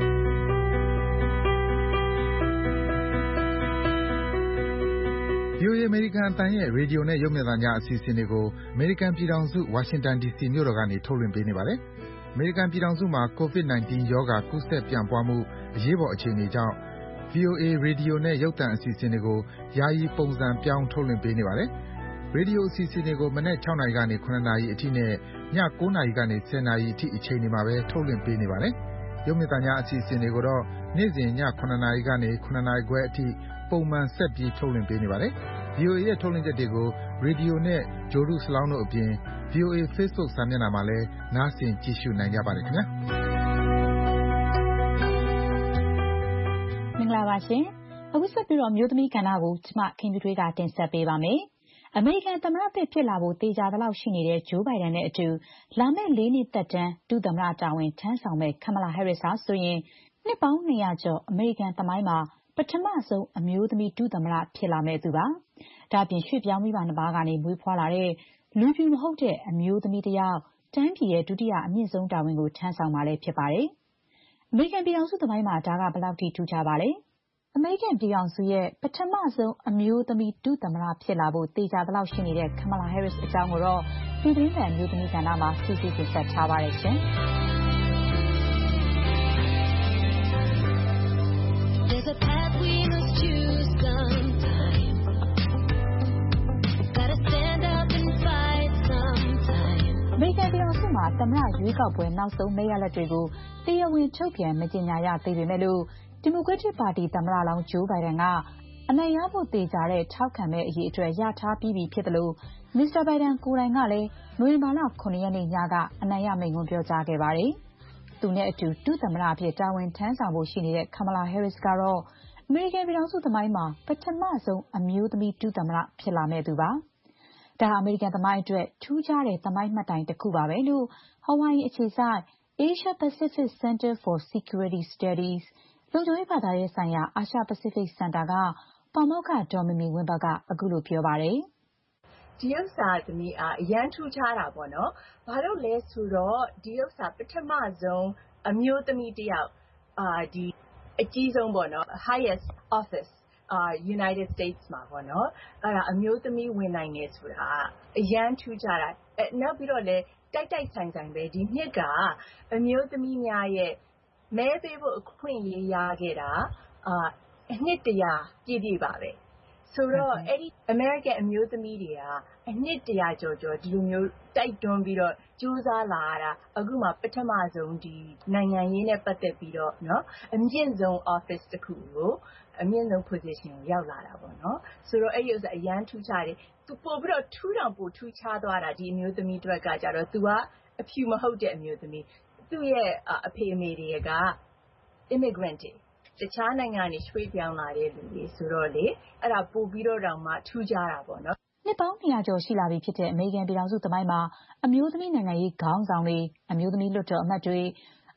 ဗွီအိုအေ အမေရိကန်အသံရဲ့ရေဒီယိုနဲ့ရုပ်မြင်သံကြားအစီအစဉ်တွေကိုအမေရိကန်ပြည်ထောင်စုဝါရှင်တန်ဒီစီမြို့တော်ကနေထုတ်လွှင့်ပေးနေပါတယ်။အမေရိကန်ပြည်ထောင်စုမှာ ကိုဗစ် ၁၉ ရောဂါကူးစက်ပြန့်ပွားမှုအရေးပေါ်အခြေအနေကြောင့် ဗွီအိုအေ ရေဒီယိုနဲ့ရုပ်သံအစီအစဉ်တွေကိုယာယီပုံစံပြောင်းထုတ်လွှင့်ပေးနေပါတယ်။ရေဒီယိုအစီအစဉ်တွေကိုမနက်၆နာရီကနေ၇နာရီအထိနဲ့ည၉နာရီကနေ၁၀နာရီအထိအချိန်တွေမှာပဲထုတ်လွှင့်ပေးနေပါတယ်။ရုပ်မြင်သံကြားအစီအစဉ်တွေကိုတော့နေ့စဉ်ည၇နာရီကနေ၇နာရီခွဲအထိပုံမှန်ဆက်ပြီးထုတ်လွှင့်ပေးနေပါတယ်။ ဗွီအိုအေရဲ့ထုတ်လွှင့်ချက်တွေကိုရေဒီယိုနဲ့ဂြိုလ်တုစလောင်းတို့အပြင် ဗွီအိုအေ Facebook စာမျက်နှာမှာလည်းနားဆင်ကြည့်ရှုနိုင်ကြပါတယ်ခင်ဗျာ။မင်္ဂလာပါရှင်။အခုဆက်ပြီးတော့မျိုးသမီးကဏ္ဍကိုကျမခင်ဗျူထွေးကတင်ဆက်ပေးပါမယ်။အမေရိကန်သမ္မတသစ်ဖြစ်လာဖို့တေချာသလောက်ရှိနေတဲ့ဂျိုးဘိုင်ဒန်နဲ့အတူလာမယ့်လေးနှစ်သက်တမ်းဒုသမ္မတတာဝန်ထမ်းဆောင်မဲ့ကမလာဟဲရစ်ဟာဆိုရင်နှစ်ပေါင်းနှစ်ရာကျော်အမေရိကန်သမိုင်းမှာပထမဆုံးအမျိုးသမီးဒုသမ္မတဖြစ်လာမဲ့သူပါ။ဒါပြင်ရွှေ့ပြောင်းမိဘနှစ်ပါးကနေမွေးဖွားလာတဲ့လူပြူမဟုတ်တဲ့အမျိုးသမီးတစ်ယောက်တိုင်းပြည်ရဲ့ဒုတိယအမြင့်ဆုံးတာဝန်ကိုထမ်းဆောင်မှာလည်းဖြစ်ပါတယ်။အမေရိကန်ပြည်ထောင်စုသမိုင်းမှာဒါကဘယ်လောက်ထိထူးခြားပါလဲ။အမေရိကန်ပြည်ထောင်စုရဲ့ပထမဆုံးအမျိုးသမီးဒုသမ္မတဖြစ်လာဖို့တေချာသလောက်ရှိနေတဲ့ကမလာဟဲရစ်အကြောင်းကိုတော့ဒီသတင်းပတ်မျိုးသမီးကဏ္ဍမှာစီစီတင်ဆက်ထားပါတယ်ရှင်။ There's a path we must choose sometime. Gotta stand up and fight sometime. အမေရိကန်ပြည်ထောင်စုမှာသမ္မတရွေးကောက်ပွဲနောက်ဆုံးမဲရလဒ်တွေကိုတရားဝင်ထုတ်ပြန်မကြေညာရသေးပေမဲ့လို့ဒီမိုကရက်တစ်ပါတီသမ္မတလောင်းဂျိုးဘိုင်ဒန်ကအနိုင်ရဖို့သေချာတဲ့ထောက်ခံမဲ့အရေးအတွက်ရထားပြီးပြီဖြစ်တယ်လို့မစ္စတာဘိုင်ဒန်ကိုယ်တိုင်ကလည်းနိုဝင်ဘာလခုနှစ်ရက်နေ့ညကအနိုင်ရမိန့်ခွန်းပြောကြားခဲ့ပါတယ်။သူနဲ့အတူဒုသမ္မတအဖြစ်တာဝန်ထမ်းဆောင်ဖို့ရှိနေတဲ့ကမလာဟဲရစ်ကတော့အမေရိကန်ပြည်ထောင်စုသမိုင်းမှာပထမဆုံးအမျိုးသမီးဒုသမ္မတဖြစ်လာမဲ့သူပါ။ဒါဟာအမေရိကန်သမိုင်းအတွက်ထူးခြားတဲ့သမိုင်းမှတ်တိုင်တစ်ခုပါပဲလို့ Hawaii အခြေစိုက် Asia Pacific Center for Security Studies လုံခြုံရေးဘာသာရေးဆိုင်ရာအာရှပစိဖိတ်စင်တာကပါမောက္ခဒေါ်မီမီဝင်းဘတ်ကအခုလိုပြောပါတယ်။ဒီဥစ္စာသမီးအရန်ထူးခြားတာပေါ့နော်။ဘာလို့လဲဆိုတော့ဒီဥစ္စာပထမဆုံးအမျိုးသမီးတစ်ယောက်အာဒီအကြီးဆုံးပေါ့နော် highest office အာ United States မှာပေါ့နော်အဲ့ဒါအမျိုးသမီးဝင်နိုင်နေဆိုတာအရန်ထူးခြားတာအဲနောက်ပြီးတော့လေတိုက်တိုက်ဆိုင်ဆိုင်ပဲဒီနှစ်ကအမျိုးသမီးများရဲ့မဲပေးဖို့အခွင့်အရေးရခဲ့တာအာအနှစ်တရာပြည့်ပြည့်ပါပဲဆိုတော့အဲ့ဒီ American အမျိုးသမီးတွေကအနှစ်တရာကျော်ကျော်ဒီလိုမျိုးတိုက်တွန်းပြီးတော့ကြိုးစားလာရတာအခုမှပထမဆုံးဒီနိုင်ငံရေးနဲ့ပတ်သက်ပြီးတော့เนาะအမြင့်ဆုံး office တစ်ခုကိုအမြင့်ဆုံး position ကိုရောက်လာတာပေါ့เนาะဆိုတော့အဲ့ဒီဥစ္စာအရန်ထူးခြားတယ်သူပို့ပြီးတော့ထူးတောင်ပို့ထူးခြားသွားတာဒီအမျိုးသမီးတွေကကြတော့သူကအဖြူမဟုတ်တဲ့အမျိုးသမီးသူ့ရဲ့အဖေအမေတွေက immigrant တွေတခြားနိုင်ငံကနေရွှေ့ပြောင်းလာတဲ့လူတွေဆိုတော့လေအဲ့ဒါပို့ပြီးတော့တောင်မှထူးခြားတာပေါ့နော်နှစ်ပေါင်းနှစ်ရာကျော်ရှိလာပြီဖြစ်တဲ့အမေရိကန်ပြည်ထောင်စုသမိုင်းမှာအမျိုးသမီးနိုင်ငံရေးခေါင်းဆောင်တွေအမျိုးသမီးလွှတ်တော်အမတ်တွေ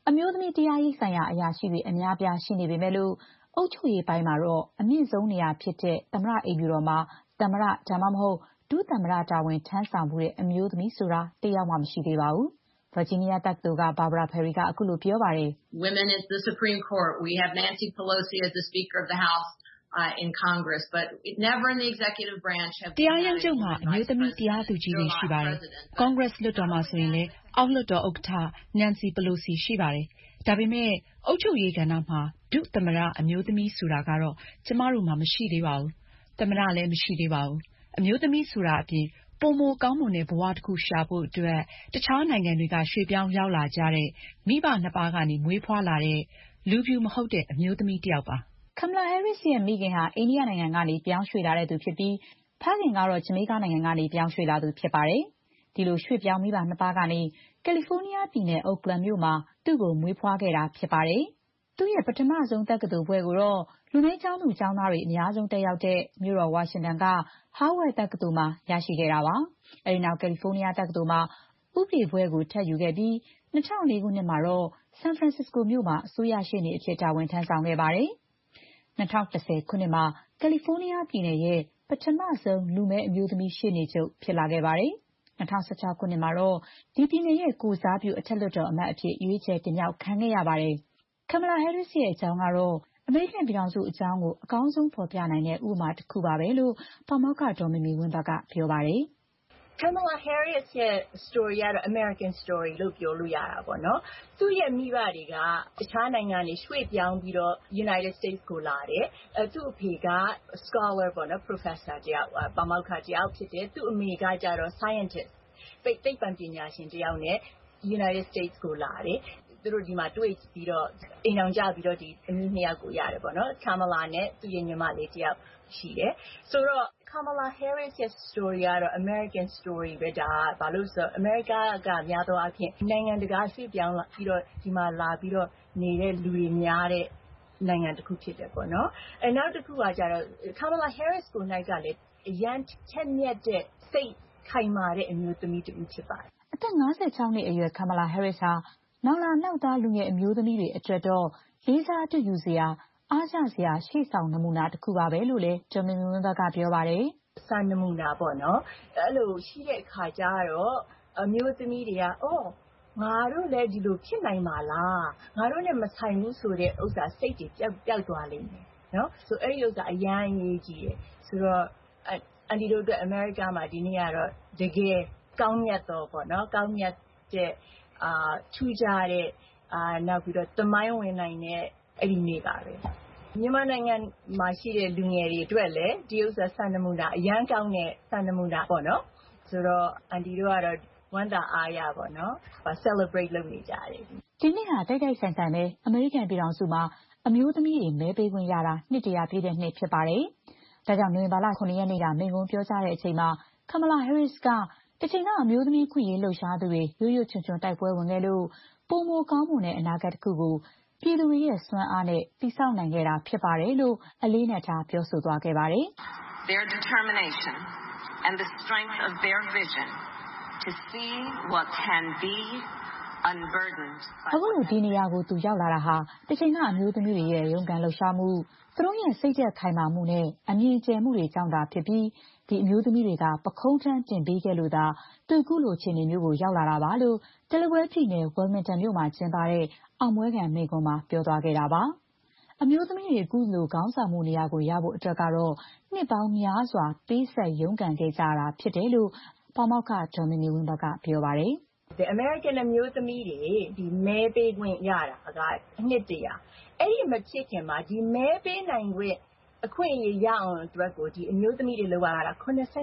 အမျိုးသမီးတရားရေးဆိုင်ရာအရာရှိတွေအများအပြားရှိနေပေမဲ့လို့အုပ်ချုပ်ရေးပိုင်းမှာတော့အမြင့်ဆုံးနေရာဖြစ်တဲ့သမ္မတအိမ်ဖြူတော်မှာသမ္မတဒါမှမဟုတ်ဒုသမ္မတတာဝန်ထမ်းဆောင်မှုတဲ့အမျိုးသမီးဆိုတာတယောက်မှမရှိသေးပါဘူး။ ဗာဂျီးနီးယားတက္ကသိုလ်က Barbara Perry ကအခုလိုပြောပါတယ်။ Women is the Supreme Court. We have Nancy Pelosi as the Speaker of the House uh, in Congress, but never in the executive branch have တရားရုံးချုပ်မှာအမျိုးသမီးတရားသူကြီးတွေရှိပါတယ်။ Congress လွှတ်တော်မှာဆိုရင်လည်းအောက်လွှတ်တော်ဥက္ကဋ္ဌ Nancy Pelosi ရှိပါတယ်။ဒါပေမဲ့အုပ်ချုပ်ရေးကဏ္ဍမှာဒုသမ္မတအမျိုးသမီးဆိုတာကတော့ကျမတို့မှာမရှိသေးပါဘူး။သမ္မတလည်းမရှိသေးပါဘူး။အမျိုးသမီးဆိုတာအပြင်ပိုမိုကောင်းမွန်တဲ့ဘဝတစ်ခုရှာဖို့အတွက်တခြားနိုင်ငံတွေကရွှေ့ပြောင်းရောက်လာကြတဲ့မိဘနှစ်ပါးကနေမွေးဖွားလာတဲ့လူဖြူမဟုတ်တဲ့အမျိုးသမီးတစ်ယောက်ပါ။ Kamala Harris ရဲ့မိခင်ဟာအိန္ဒိယနိုင်ငံကနေပြောင်းရွှေ့လာတဲ့သူဖြစ်ပြီးဖခင်ကတော့ဂျမေကာနိုင်ငံကနေပြောင်းရွှေ့လာသူဖြစ်ပါတယ်။ဒီလိုရွှေ့ပြောင်းမိဘနှစ်ပါးကနေကယ်လီဖိုးနီးယားပြည်နယ် Oakland မြို့မှာသူ့ကိုမွေးဖွားခဲ့တာဖြစ်ပါတယ်။သူ့ရဲ့ပထမဆုံးတက္ကသိုလ်ဘွဲ့ကိုတော့လူမည်းကျောင်းသူကျောင်းသားတွေအများဆုံးတက်ရောက်တဲ့မြို့တော်ဝါရှင်တန်က Howard တက္ကသိုလ်မှာရရှိခဲ့တာပါ။အဲဒီနောက်ကယ်လီဖိုးနီးယားတက္ကသိုလ်မှာဥပဒေဘွဲ့ကိုထပ်ယူခဲ့ပြီး၂၀၀၄ခုနှစ်မှာတော့ San Francisco မြို့မှာအစိုးရရှေ့နေအဖြစ်တာဝန်ထမ်းဆောင်ခဲ့ပါတယ်။၂၀၁၀ခုနှစ်မှာကယ်လီဖိုးနီးယားပြည်နယ်ရဲ့ပထမဆုံးလူမည်းအမျိုးသမီးရှေ့နေချုပ်ဖြစ်လာခဲ့ပါတယ်။၂၀၁၆ခုနှစ်မှာတော့ဒီပြည်နယ်ရဲ့ကိုယ်စားပြုအထက်လွှတ်တော်အမတ်အဖြစ်ရွေးချယ်တင်မြှောက်ခံခဲ့ရပါတယ်။ Kamala Harris ရဲ့အကြောင်းကတော့အမေရိကန်ပြည်ထောင်စုအကြောင်းကိုအကောင်းဆုံးဖော်ပြနိုင်တဲ့ဥပမာတစ်ခုပါပဲလို့ပါမောက္ခဒေါ်မီမီဝင်းဘတ်ကပြောပါတယ်။ Kamala Harris ရဲ့ story ကတော့ American story လို့ပြောလို့ရတာပေါ့နော်။သူ့ရဲ့မိဘတွေကတခြားနိုင်ငံတွေရွှေ့ပြောင်းပြီးတော့ United States ကိုလာတယ်။သူ့အဖေက scholar ပေါ့နော် professor တယောက်ပါမောက္ခတယောက်ဖြစ်တယ်။သူ့အမေကကျတော့ scientist သိပ္ပံပညာရှင်တယောက်နဲ့ United States ကိုလာတယ်။သူတို့ဒီမှာတွေ့ပြီးတော့အိမ်အောင်ကြပြီးတော့ဒီအမျိုးနှစ်ယောက်ကိုရတယ်ပေါ့နော်။ Kamala နဲ့သူ့ရဲ့ညီမလေးတယောက်ရှိတယ်။ဆိုတော့Kamala Harris ရဲ့ story ကတော့ American story ပဲဒါဘာလို့ဆိုတော့ America ကများသောအားဖြင့်နိုင်ငံတကာရွှေ့ပြောင်းလာပြီးတော့ဒီမှာလာပြီးတော့နေတဲ့လူတွေများတဲ့နိုင်ငံတစ်ခုဖြစ်တယ်ပေါ့နော်။အဲနောက်တစ်ခုကကျတော့ Kamala Harris ကိုနိုင်ကလည်းအရန်ချက်မြက်တဲ့စိတ်ခိုင်မာတဲ့အမျိုးသမီးတစ်ဦးဖြစ်ပါတယ်။အသက်၅၆နှစ်အရွယ် Kamala Harris ဟာနောက်လာနောက်သားလူငယ်အမျိုးသမီးတွေအတွက်တော့လေးစားတူယူစရာအားကျစရာရှေ့ဆောင်နမူနာတစ်ခုပါပဲလို့လည်းဒေါ်မီမီဝင်းဘတ်ကပြောပါတယ်။စံနမူနာပေါ့နော်။အဲ့လိုရှိတဲ့အခါကျတော့အမျိုးသမီးတွေကအော်ငါတို့လည်းဒီလိုဖြစ်နိုင်ပါလား။ငါတို့နဲ့မဆိုင်ဘူးဆိုတဲ့ဥစ္စာစိတ်တွေပျောက်ပျောက်သွားလိမ့်မယ်နော်။ဆိုအဲ့ဒီဥစ္စာအရန်အရေးကြီးတယ်။ဆိုတော့အန်တီတို့အတွက်အမေရိကမှာဒီနေ့ကတော့တကယ်ကောင်းမြတ်တော့ပေါ့နော်။ကောင်းမြတ်တဲ့အာထူးခြားတဲ့အာနောက်ပြီးတော့သမိုင်းဝင်နိုင်တဲ့အဲ့ဒီနေ့ပါပဲမြန်မာနိုင်ငံမှာရှိတဲ့လူငယ်တွေအတွက်လည်းဒီဥစ္စာစံနမူနာအရန်ကောင်းတဲ့စံနမူနာပေါ့နော်ဆိုတော့အန်တီတို့ကတော့ဝမ်းသာအားရပေါ့နော် celebrate လုပ်နေကြတယ်ဒီနေ့ဟာတိုက်တိုက်ဆိုင်ဆိုင်ပဲအမေရိကန်ပြည်ထောင်စုမှာအမျိုးသမီးတွေမဲပေးခွင့်ရတာနှစ်တရာပြည့်တဲ့နှစ်ဖြစ်ပါတယ်ဒါကြောင့်နိုဝင်ဘာလခုနှစ်ရက်နေ့ကမိန့်ခွန်းပြောကြားတဲ့အချိန်မှာ Kamala Harris ကတချိန်ကအမျိုးသမီးခွင့်ရေးလှုပ်ရှားသူတွေရွရွချွံချွံတိုက်ပွဲဝင်ခဲ့လို့ပိုမိုကောင်းမွန်တဲ့အနာဂတ်တစ်ခုကိုပြည်သူတွေရဲ့စွမ်းအားနဲ့တည်ဆောက်နိုင်ခဲ့တာဖြစ်ပါတယ်လို့အလေးနက်ထားပြောဆိုသွားခဲ့ပါတယ်။ Their determination and the strength of their vision to see what can be unburdened အခုလိုဒီနေရာကိုသူရောက်လာတာဟာတစ်ချိန်ကအမျိုးသမီးတွေရဲ့ရုန်းကန်လှုပ်ရှားမှုသူတို့ရဲ့စိတ်သက်ခိုင်မာမှုနဲ့အမြင်ကျယ်မှုတွေကြောင့်သာဖြစ်ပြီးဒီအမျိုးသမီးတွေကပခုံးထမ်းတင်ပေးခဲ့လို့သာသူခုလိုအခြေအနေမျိုးကိုရောက်လာတာပါလို့တယ်လီဝဲပြည်နယ် Wilmington မြို့မှာကျင်းပတဲ့အောင်ပွဲခံမိန့်ခွန်းမှာပြောသွားခဲ့တာပါအမျိုးသမီးတွေအခုလိုခေါင်းဆောင်မှုနေရာကိုရဖို့အတွက်ကတော့နှစ်ပေါင်းများစွာပေးဆက်ရုန်းကန်ခဲ့ကြတာဖြစ်တယ်လို့ပါမောက္ခဒေါ်မီမီဝင်းဘတ်ကပြောပါတယ် The American အမျိုးသမီးတွေဒီမဲပေးခွင့်ရတာကအနှစ်တရာအဲ့ဒီမဖြစ်ခင်မှာဒီမဲပေးနိုင်ခွင့်အခွင့်အရေးရအောင်အတွက်ကိုဒီအမျိုးသမီးတွေလောက်ရတာ85နှစ်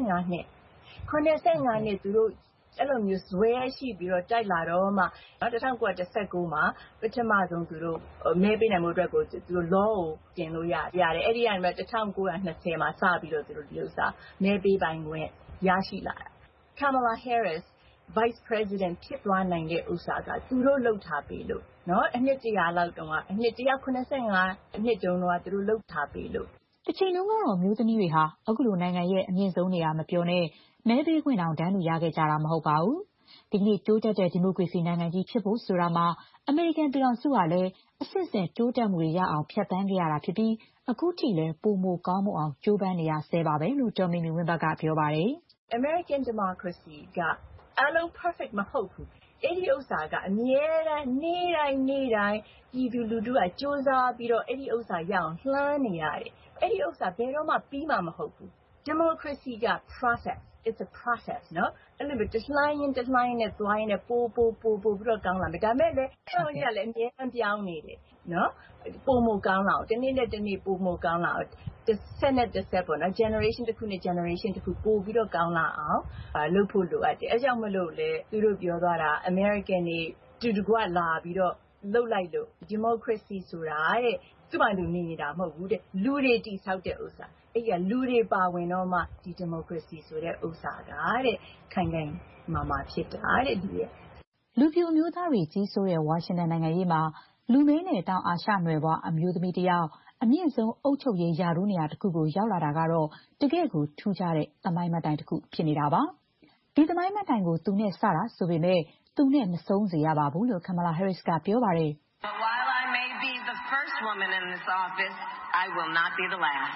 85နှစ်သူတို့အဲ့လိုမျိုးဇွဲရှိပြီးတော့တိုက်လာတော့မှနော်nineteen nineteenမှာပထမဆုံးသူတို့မဲပေးနိုင်မှုအတွက်ကိုသူတို့ law ကိုတင်လို့ရတယ်အဲ့ဒီကနေnineteen twentyမှာစပြီးတော့သူတို့ဒီဥစ္စာမဲပေးပိုင်ခွင့်ရရှိလာတာ Kamala Harris Vice President ဖြစ်သွားနိုင်တဲ့ဥစ္စာကသူတို့လှုပ်ထားပေးလို့နော်အနှစ်တရာလောက်တုန်းကအနှစ်one eighty-fiveအနှစ်တုန်းကသူတို့လှုပ်ထားပေးလို့တစ်ချိန်လုံးကတော့မျိုးသမီးတွေဟာအခုလိုနိုင်ငံရဲ့အမြင့်ဆုံးနေရာမပြောနဲ့မဲပေးခွင့်တောင်တန်းတူရခဲ့ကြတာမဟုတ်ပါဘူးဒီကနေ့တိုးတက်တဲ့ဒီမိုကရေစီနိုင်ငံကြီးဖြစ်ဖို့ဆိုတာမှာအမေရိကန်ပြည်ထောင်စုကလည်းအဆင့်ဆင့်တိုးတက်မှုတွေရအောင်ဖြတ်သန်းခဲ့ရတာဖြစ်ပြီးအခုထိလည်းပိုမိုကောင်းမွန်အောင်ကြိုးပမ်းနေရဆဲပါပဲလို့ဒေါ်မီမီဝင်းဘတ်ကပြောပါတယ်။ American democracy ကအလုံး perfect မဟုတ်ဘူး။အဲ့ဒီဥစ္စာကအမြဲတမ်းနေ့တိုင်းနေ့တိုင်းပြည်သူလူထုကစ조사ပြီးတော့အဲ့ဒီဥစ္စာရအောင်လှမ်းနေရတယ်။အဲ့ဒီဥစ္စာဘယ်တော့မှပြီးမှာမဟုတ်ဘူး။ democracy က process it's a process နော်အဲ့လိုမျိုးတလှိုင်းရင်တလှိုင်းနဲ့သွားရင်လည်းပိုပိုပိုပိုပြီးတော့ကောင်းလာမယ်ဒါပေမဲ့လည်းဆောင်းရလည်းအမြဲတမ်းပြောင်းနေတယ်နော်ပိုမိုကောင်းလာအောင်တနေ့နဲ့တနေ့ပိုမိုကောင်းလာအောင်တစ်ဆက်နဲ့တစ်ဆက်ပေါ့နော် generation တစ်ခုနဲ့ generation တစ်ခုပိုပြီးတော့ကောင်းလာအောင်လုပ်ဖို့လိုအပ်တယ်အဲကြောင့်မလို့လေသူတို့ပြောသွားတာ American တွေတူတူကလာပြီးတော့လှုပ်လိုက်လို့ democracy ဆိုတာတဲ့သူ့ဘာလို့နေနေတာမဟုတ်ဘူးတဲ့လူတွေတိဆောက်တဲ့ဥစ္စာအဲ့ကလူတွေပါဝင်တော့မှဒီ democracy ဆိုတဲ့ဥစ္စာကတဲ့ခိုင်ခိုင်မာမာဖြစ်တာတဲ့ဒီရဲ့လူပြိုမျိုးသားတွေကြီးစိုးတဲ့ဝါရှင်တန်နိုင်ငံရေးမှာလူမင်းနဲ့တောင်အာရှနွယ်ဘွားအမျိုးသမီးတယောက်အမြင့်ဆုံးအုပ်ချုပ်ရေးရာထူးနေရာတစ်ခုကိုရောက်လာတာကတော့တကယ့်ကိုထူးခြားတဲ့သမိုင်းမှတ်တိုင်တစ်ခုဖြစ်နေတာပါဒီသမိုင်းမှတ်တိုင်ကိုသူနဲ့စတာဆိုပေမဲ့သူနဲ့မဆုံးစေရပါဘူးလို့ Kamala Harris ကပြောပါတယ် While I may be the first woman in this office, I will not be the last.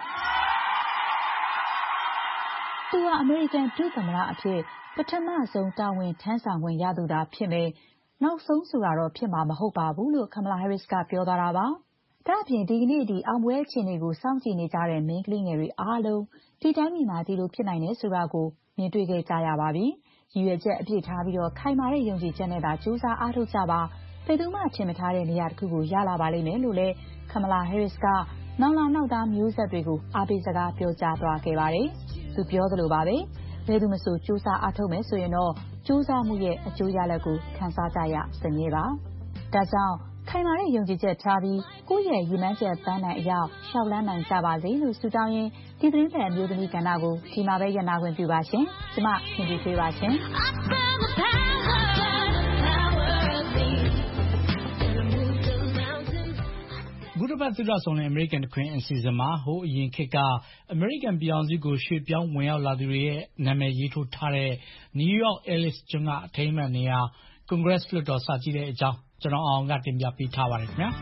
သူဟာအမေရိကန်ဒုသမ္မတအဖြစ်ပထမဆုံးတာဝန်ထမ်းဆောင်ဝင်ရသူသာဖြစ်မယ်နောက်ဆုံးဆိုတာတော့ဖြစ်မှာမဟုတ်ပါဘူးလို့ Kamala Harris ကပြောသွားတာပါဒါအပြင်ဒီကနေ့ဒီအောင်ပွဲအခြေအနေကိုစောင့်ကြည့်နေကြတဲ့မိန်းကလေးငယ်တွေအားလုံးဒီတိုင်းပြည်မှာဒီလိုဖြစ်နိုင်တယ်ဆိုတာကိုမြင်တွေ့ခဲ့ကြရပါပြီရည်ရွယ်ချက်အပြည့်ထားပြီးတော့ခိုင်မာတဲ့ယုံကြည်ချက်နဲ့သာစူးစမ်းအားထုတ်ကြပါဘယ်သူမှထင်မထားတဲ့နေရာတစ်ခုကိုရလာပါလိမ့်မယ်လို့လည်း Kamala Harris ကနောက်လာနောက်သားမျိုးဆက်တွေကိုအားပေးစကားပြောကြားသွားခဲ့ပါတယ်သူပြောသလိုပါပဲဘယ်သူမှဆိုစူးစမ်းအားထုတ်မယ်ဆိုရင်တော့စူးစမ်းမှုရဲ့အကျိုးရလဒ်ကိုခံစားကြရစမြဲပါဒါကြောင့်ခိုင်မာတဲ့ယုံကြည်ချက်ထားပြီးကိုယ့်ရဲ့ရည်မှန်းချက်ပန်းနိုင်အရောက်ရှောက်လန်းနိုင်ကြပါစေလို့ဆုတောင်းရင်းဒီသတင်းပတ်အမျိုးသမီးကဏ္ဍကိုဒီမှာပဲရနာခွင့်ပြုပါရှင်ကျမခင်ဗျေးပါရှင်ဘုဒ္ဓဘာသာသုဒ္ဓဆောင်တဲ့ American တခွင်အစီအစဉ်မှာဟိုအရင်ခေတ်က American ပြည်အောင်စုကိုရွှေ့ပြောင်းဝင်ရောက်လာသူတွေရဲ့နာမည်ရေးထိုးထားတဲ့ New York Ellis ကျွန်းကအထိမ်းအမှတ်နေရာ Congress လွှတ်တော်စကြည့်တဲ့အကြောင်းကျွန်တော်အောင်ကတင်ပြပေးထားပါတယ်ခင်ဗျာ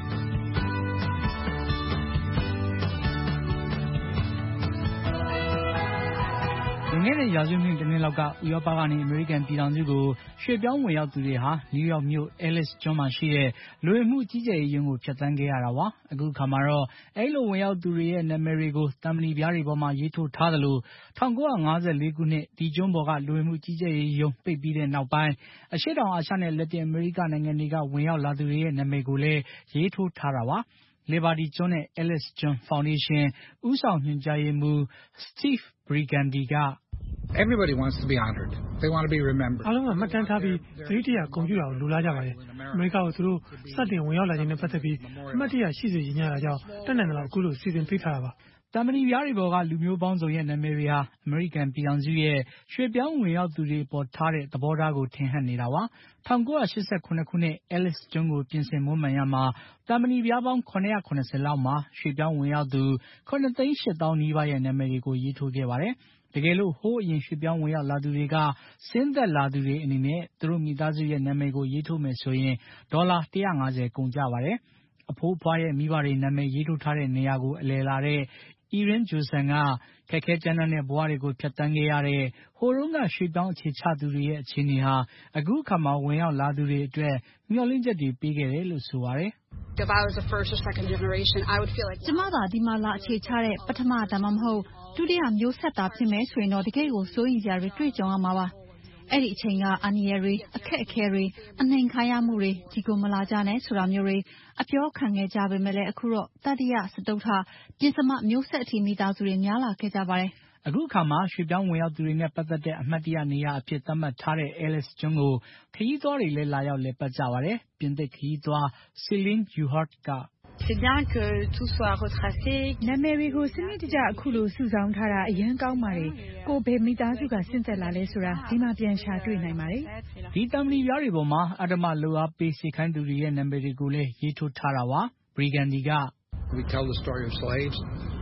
ငယ်တဲ့ရာစုနှစ်တစ်နှစ်လောက်ကဥရောပကနေအမေရိကန်ပြည်ထောင်စုကိုရွှေ့ပြောင်းဝင်ရောက်သူတွေဟာနယူးယောက်မြို့ Ellis ကျွန်းမှာရှိတဲ့လူဝင်မှုကြီးကြပ်ရေးရုံးကိုဖျက်ဆီးခဲ့ရတာပါအခုခါမှာတော့အဲ့လိုဝင်ရောက်သူတွေရဲ့နာမည်တွေကိုတမ္ပဏီပြားတွေပေါ်မှာရေးထိုးထားသလို၁၉၅၄ခုနှစ်ဒီကျွန်းပေါ်ကလူဝင်မှုကြီးကြပ်ရေးရုံးပိတ်ပြီးတဲ့နောက်ပိုင်းအရှေ့တောင်အာရှနဲ့လက်တင်အမေရိကနိုင်ငံတွေကဝင်ရောက်လာသူတွေရဲ့နာမည်ကိုလည်းရေးထိုးထားတာပါLiberty ကျွန်းနဲ့ Ellis ကျွန်း Foundation ဦးဆောင်ညွှန်ကြားရေးမှူး Steve Brigandy က Everybody wants to be honored. They want to be remembered. အားလုံးကမှတ်တမ်းထားပြီးသတိတရဂုဏ်ပြုတာကိုလိုလားကြပါတယ်။အမေရိကကိုသူတို့စတင်ဝင်ရောက်လာခြင်းနဲ့ပတ်သက်ပြီးအမှတ်တရရှိစေချင်ကြတာကြောင့်တက်နိုင်တယ်လို့အခုလိုစီစဉ်ပေးထားတာပါ။တမ္ပဏီပြားတွေပေါ်ကလူမျိုးပေါင်းစုံရဲ့နာမည်တွေဟာအမေရိကန်ပြည်ထောင်စုရဲ့ရွှေ့ပြောင်းဝင်ရောက်သူတွေပေါ်ထားတဲ့သဘောထားကိုထင်ဟပ်နေတာပါ။၁၉၈၇ခုနှစ် Ellis ကျွန်းကိုပြင်ဆင်မွမ်းမံရမှာတမ္ပဏီပြားပေါင်း၇၇၀လောက်မှာရွှေ့ပြောင်းဝင်ရောက်သူ၇သိန်း၈သောင်းနီးပါးရဲ့နာမည်တွေကိုရေးထိုးခဲ့ပါတယ်။တကယ်လို့ဟိုးအရင်ရွှေ့ပြောင်းဝင်ရောက်လာသူတွေကဆင်းသက်လာသူတွေအနေနဲ့သူတို့မိသားစုရဲ့နာမည်ကိုရေးထိုးမယ်ဆိုရင်ဒေါ်လာ၁၅၀ကုန်ကြပါတယ်။အဖိုးအဖွားရဲ့မိဘတွေနာမည်ရေးထိုးထားတဲ့နေရာကိုအလည်လာတဲ့ Erin Johnson ကခက်ခဲကြမ်းတမ်းတဲ့ဘဝတွေကိုဖြတ်သန်းခဲ့ရတဲ့ဟိုတုန်းကရွှေ့ပြောင်းအခြေချသူတွေရဲ့အခြေအနေဟာအခုအခါမှာဝင်ရောက်လာသူတွေအတွက်မျှော်လင့်ချက်တွေပေးခဲ့တယ်လို့ဆိုပါတယ်။ If I was a first or second generation, I would feel like ကျမသာဒီမှာလာအခြေချတဲ့ပထမဒါမှမဟုတ်ဒုတိယမျိုးဆက်သားဖြစ်မယ်ဆိုရင်တော့တကယ်ကိုစိုးရိမ်စရာတွေတွေ့ကြုံရမှာပါ။အဲ့ဒီအချိန်ကအန္တရာယ်တွေအခက်အခဲတွေအနှိမ်ခံရမှုတွေဒီကိုမလာကြနဲ့ဆိုတာမျိုးတွေအပြောခံခဲ့ကြပေမဲ့လည်းအခုတော့တတိယစတုတ္ထပြင်စမမျိုးဆက်အထိမိသားစုတွေများလာခဲ့ကြပါတယ်။အခုအခါမှာရွှေ့ပြောင်းဝင်ရောက်သူတွေနဲ့ပတ်သက်တဲ့အမှတ်တရနေရာအဖြစ်သတ်မှတ်ထားတဲ့ Ellis ကျွန်းကိုခရီးသွားတွေလည်းလာရောက်လည်ပတ်ကြပါတယ်။ပြင်သစ်ခရီးသွား Céline Uhart က C'est bien que tout soit retracé နာမည်တွေကိုစနစ်တကျအခုလိုစုဆောင်းထားတာအရင်ကောင်းပါတယ်ကိုဘယ်မိသားစုကဆင့်သက်လာလဲဆိုတာဒီမှာပြန်ရှာတွေ့နိုင်ပါတယ်ဒီတမ္ပဏီပြားတွေပေါ်မှာအတ္တမလိုအားပေးစေခိုင်းသူတွေရဲ့နာမည်တွေကိုလည်းရေးထိုးထားတာပါ Brigandy က We tell the story of slaves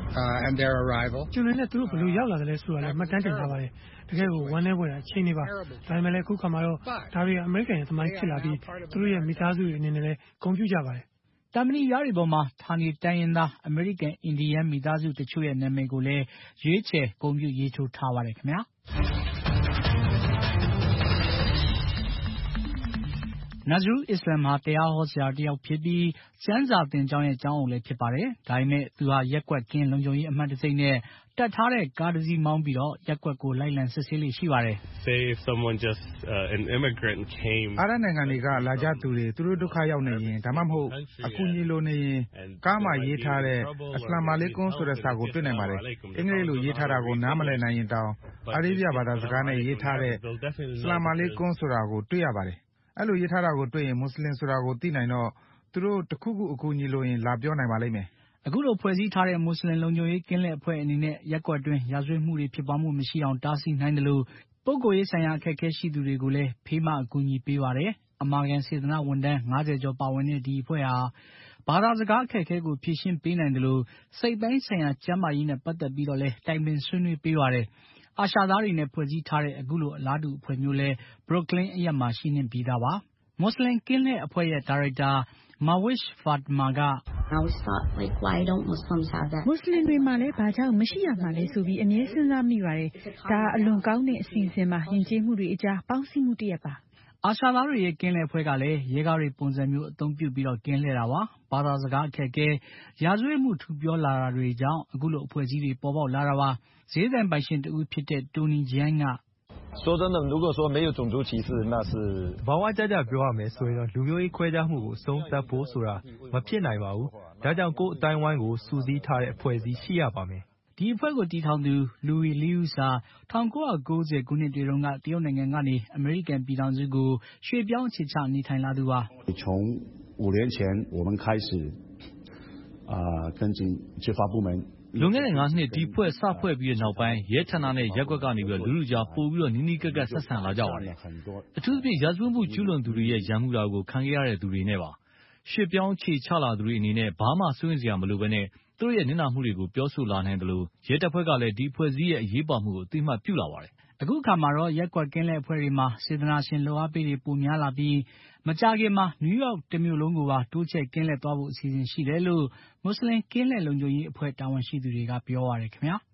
uh, and their arrival. ကျွန်တော်နဲ့သူတို့ဘယ်လိုရောက်လာတယ်လဲဆိုတာလည်းမှတ်တမ်းတင်ထားပါတယ်။တကယ်ကိုဝမ်းနည်းဖွယ်ရာအချိန်တွေပါ။ဒါပေမဲ့လည်းအခုခါမှာတော့ဒါတွေအမေရိကန်ရဲ့သမိုင်းဖြစ်လာပြီးသူတို့ရဲ့မိသားစုတွေအနေနဲ့လည်းဂုဏ်ပြုကြပါတယ်။တာမနီရားတွေပေါ်မှာဌာနေတိုင်းရင်းသားအမေရိကန်အင်ဒီယန်မိသားစုတချို့ရဲ့နာမည်ကိုလည်းရွေးချယ်ဂုဏ်ပြုရေးထိုးထားပါတယ်ခင်ဗျာ။နဇရူအစ္စလာမ်ဟာတရားဟောဆရာတယောက်ဖြစ်ပြီးကျမ်းစာသင်ကျောင်းရဲ့ကျောင်းအုပ်လည်းဖြစ်ပါတယ်။ဒါပေမဲ့သူဟာရက်ကွက်ကင်းလုံခြုံရေးအမှတ်တံဆိပ်နဲ့တက်ထားတဲ့ကားတစ်စီးမောင်းပြီးတော့ရက်ကွက်ကိုလိုက်လံစစ်ဆေးလေးရှိပါတယ်။ Say if someone just uh, an immigrant came အားရနိုင်ငံတွေကလာကြသူတွေသူတို့ဒုက္ခရောက်နေရင်ဒါမှမဟုတ်အခုညီလိုနေရင်ကားမှာရေးထားတဲ့အစ္စလာမ်မာလိကွန်းဆိုတဲ့စာကိုတွေ့နိုင်ပါတယ်။အင်္ဂလိပ်လိုရေးထားတာကိုနားမလည်နိုင်ရင်တောင်အာရေးဗျဘာသာစကားနဲ့ရေးထားတဲ့အစ္စလာမ်မာလိကွန်းဆိုတာကိုတွေ့ရပါတယ်။အဲ့လိုရေးထားတာကိုတွေ့ရင်မွတ်စလင်ဆိုတာကိုသိနိုင်တော့သူတို့တခုခုအကူညီလို့ရင်လာပြောနိုင်ပါလိမ့်မယ်။အခုလိုဖွဲ့စည်းထားတဲ့မွတ်စလင်လုံခြုံရေးကင်းလက်အဖွဲ့အနေနဲ့ရက်ကွက်တွင်ရာဇဝတ်မှုတွေဖြစ်ပွားမှုမရှိအောင်တားဆီးနိုင်တယ်လို့ပုဂ္ဂိုလ်ရေးဆိုင်ရာအခက်အခဲရှိသူတွေကိုလည်းဖေးမအကူအညီပေးပါတယ်။အမာခံစေတနာဝန်ထမ်း၅၀ကျော်ပါဝင်တဲ့ဒီအဖွဲ့ဟာဘာသာစကားအခက်အခဲကိုဖြေရှင်းပေးနိုင်တယ်လို့စိတ်ပိုင်းဆိုင်ရာကျန်းမာရေးနဲ့ပတ်သက်ပြီးတော့လည်းတိုင်ပင်ဆွေးနွေးပေးပါတယ်။အာရှသားတွေနဲ့ဖွဲ့စည်းထားတဲ့အခုလိုအလားတူအဖွဲ့မျိုးလဲ Brooklyn အရပ်မှာရှိနေပြီးသားပါ။မွတ်စလင်ကင်းလက်အဖွဲ့ရဲ့ဒါရိုက်တာ Mawish Fatma ကမွတ်စလင်တွေမှာလည်းဘာကြောင့်မရှိရမှာလဲဆိုပြီးအမြဲစဉ်းစားမိပါတယ်။ဒါအလွန်ကောင်းတဲ့အစီအစဉ်မှာယဉ်ကျေးမှုတွေအကြားပေါင်းစည်းမှုတစ်ရပ်ပါ။အာရှသားတွေရဲ့ကင်းလက်အဖွဲ့ကလည်းရဲကားတွေပုံစံမျိုးအသုံးပြုပြီးတော့ကင်းလှည့်တာပါ။ဘာသာစကားအခက်အခဲရာဇဝတ်မှုထူပြောလာတာတွေကြောင့်အခုလိုအဖွဲ့အစည်းတွေပေါ်ပေါက်လာတာပါ။ဈေးဆိုင်ပိုင်ရှင်တဦးဖြစ်တဲ့ Tony Jiang က说真的，如果说没有种族歧视，那是ဘာဝကြကြပြောရမယ်ဆိုရင်တော့လူမျိုးရေးခွဲခြားမှုကိုအဆုံးသတ်ဖို့ဆိုတာမဖြစ်နိုင်ပါဘူး။ဒါကြောင့်ကိုယ်အတိုင်းဝိုင်းကိုစုစည်းထားတဲ့အဖွဲ့အစည်းရှိရပါမယ်။ဒီအဖွဲ့ကိုတည်ထောင်သူ Louis Liu ဟာ၁၉၉၀ခုနှစ်တွေတုန်းကတရုတ်နိုင်ငံကနေအမေရိကန်ပြည်ထောင်စုကိုရွှေ့ပြောင်းအခြေချနေထိုင်လာသူပါ။从五年前我们开始啊跟进执法部门လွန်ခဲ့တဲ့ငါးနှစ်ဒီဖွဲ့စဖွဲ့ပြီးတဲ့နောက်ပိုင်းရဲဌာနနဲ့ရက်ကွက်ကနေပြီးလူလူကြားပို့ပြီးတော့နီးနီးကပ်ကပ်ဆက်ဆံလာကြပါတယ်။အထူးသဖြင့်ရာဇဝတ်မှုကျူးလွန်သူတွေရဲ့ရန်မှုတာကိုခံခဲ့ရတဲ့သူတွေနဲ့ပါ။ရွှေ့ပြောင်းခြေချလာသူတွေအနေနဲ့ဘာမှစိုးရိမ်စရာမလိုဘဲနဲ့သူတို့ရဲ့နစ်နာမှုတွေကိုပြောဆိုလာနိုင်တယ်လို့ရဲတပ်ဖွဲ့ကလည်းဒီဖွဲ့စည်းရဲ့အရေးပါမှုကိုအသိအမှတ်ပြုလာပါတယ်။အခုအခါမှာတော့ရက်ကွက်ကင်းလက်အဖွဲ့တွေမှာစေတနာရှင်လိုအားပေးတွေပိုများလာပြီးမကြာခင်မှာနယူးယောက်တမြို့လုံးကိုပါတိုးချဲ့ကင်းလက်သွားဖို့အစီအစဉ်ရှိတယ်လို့မွတ်စလင်ကင်းလက်လုံခြုံရေးအဖွဲ့တာဝန်ရှိသူတွေကပြောပါတယ်ခင်ဗျာ။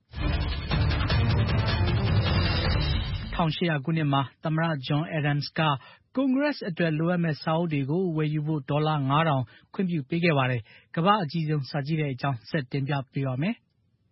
၁၈၀၀ခုနှစ်မှာသမ္မတ John Adams ကကွန်ဂရက်အတွက်လိုအပ်မဲ့စာအုပ်တွေကိုဝယ်ယူဖို့ဒေါ်လာငါးထောင်ခွင့်ပြုပေးခဲ့ပါတယ်။ကမ္ဘာ့အကြီးဆုံးစာကြည့်တဲ့အကြောင်းဆက်တင်ပြပေးပါမယ်။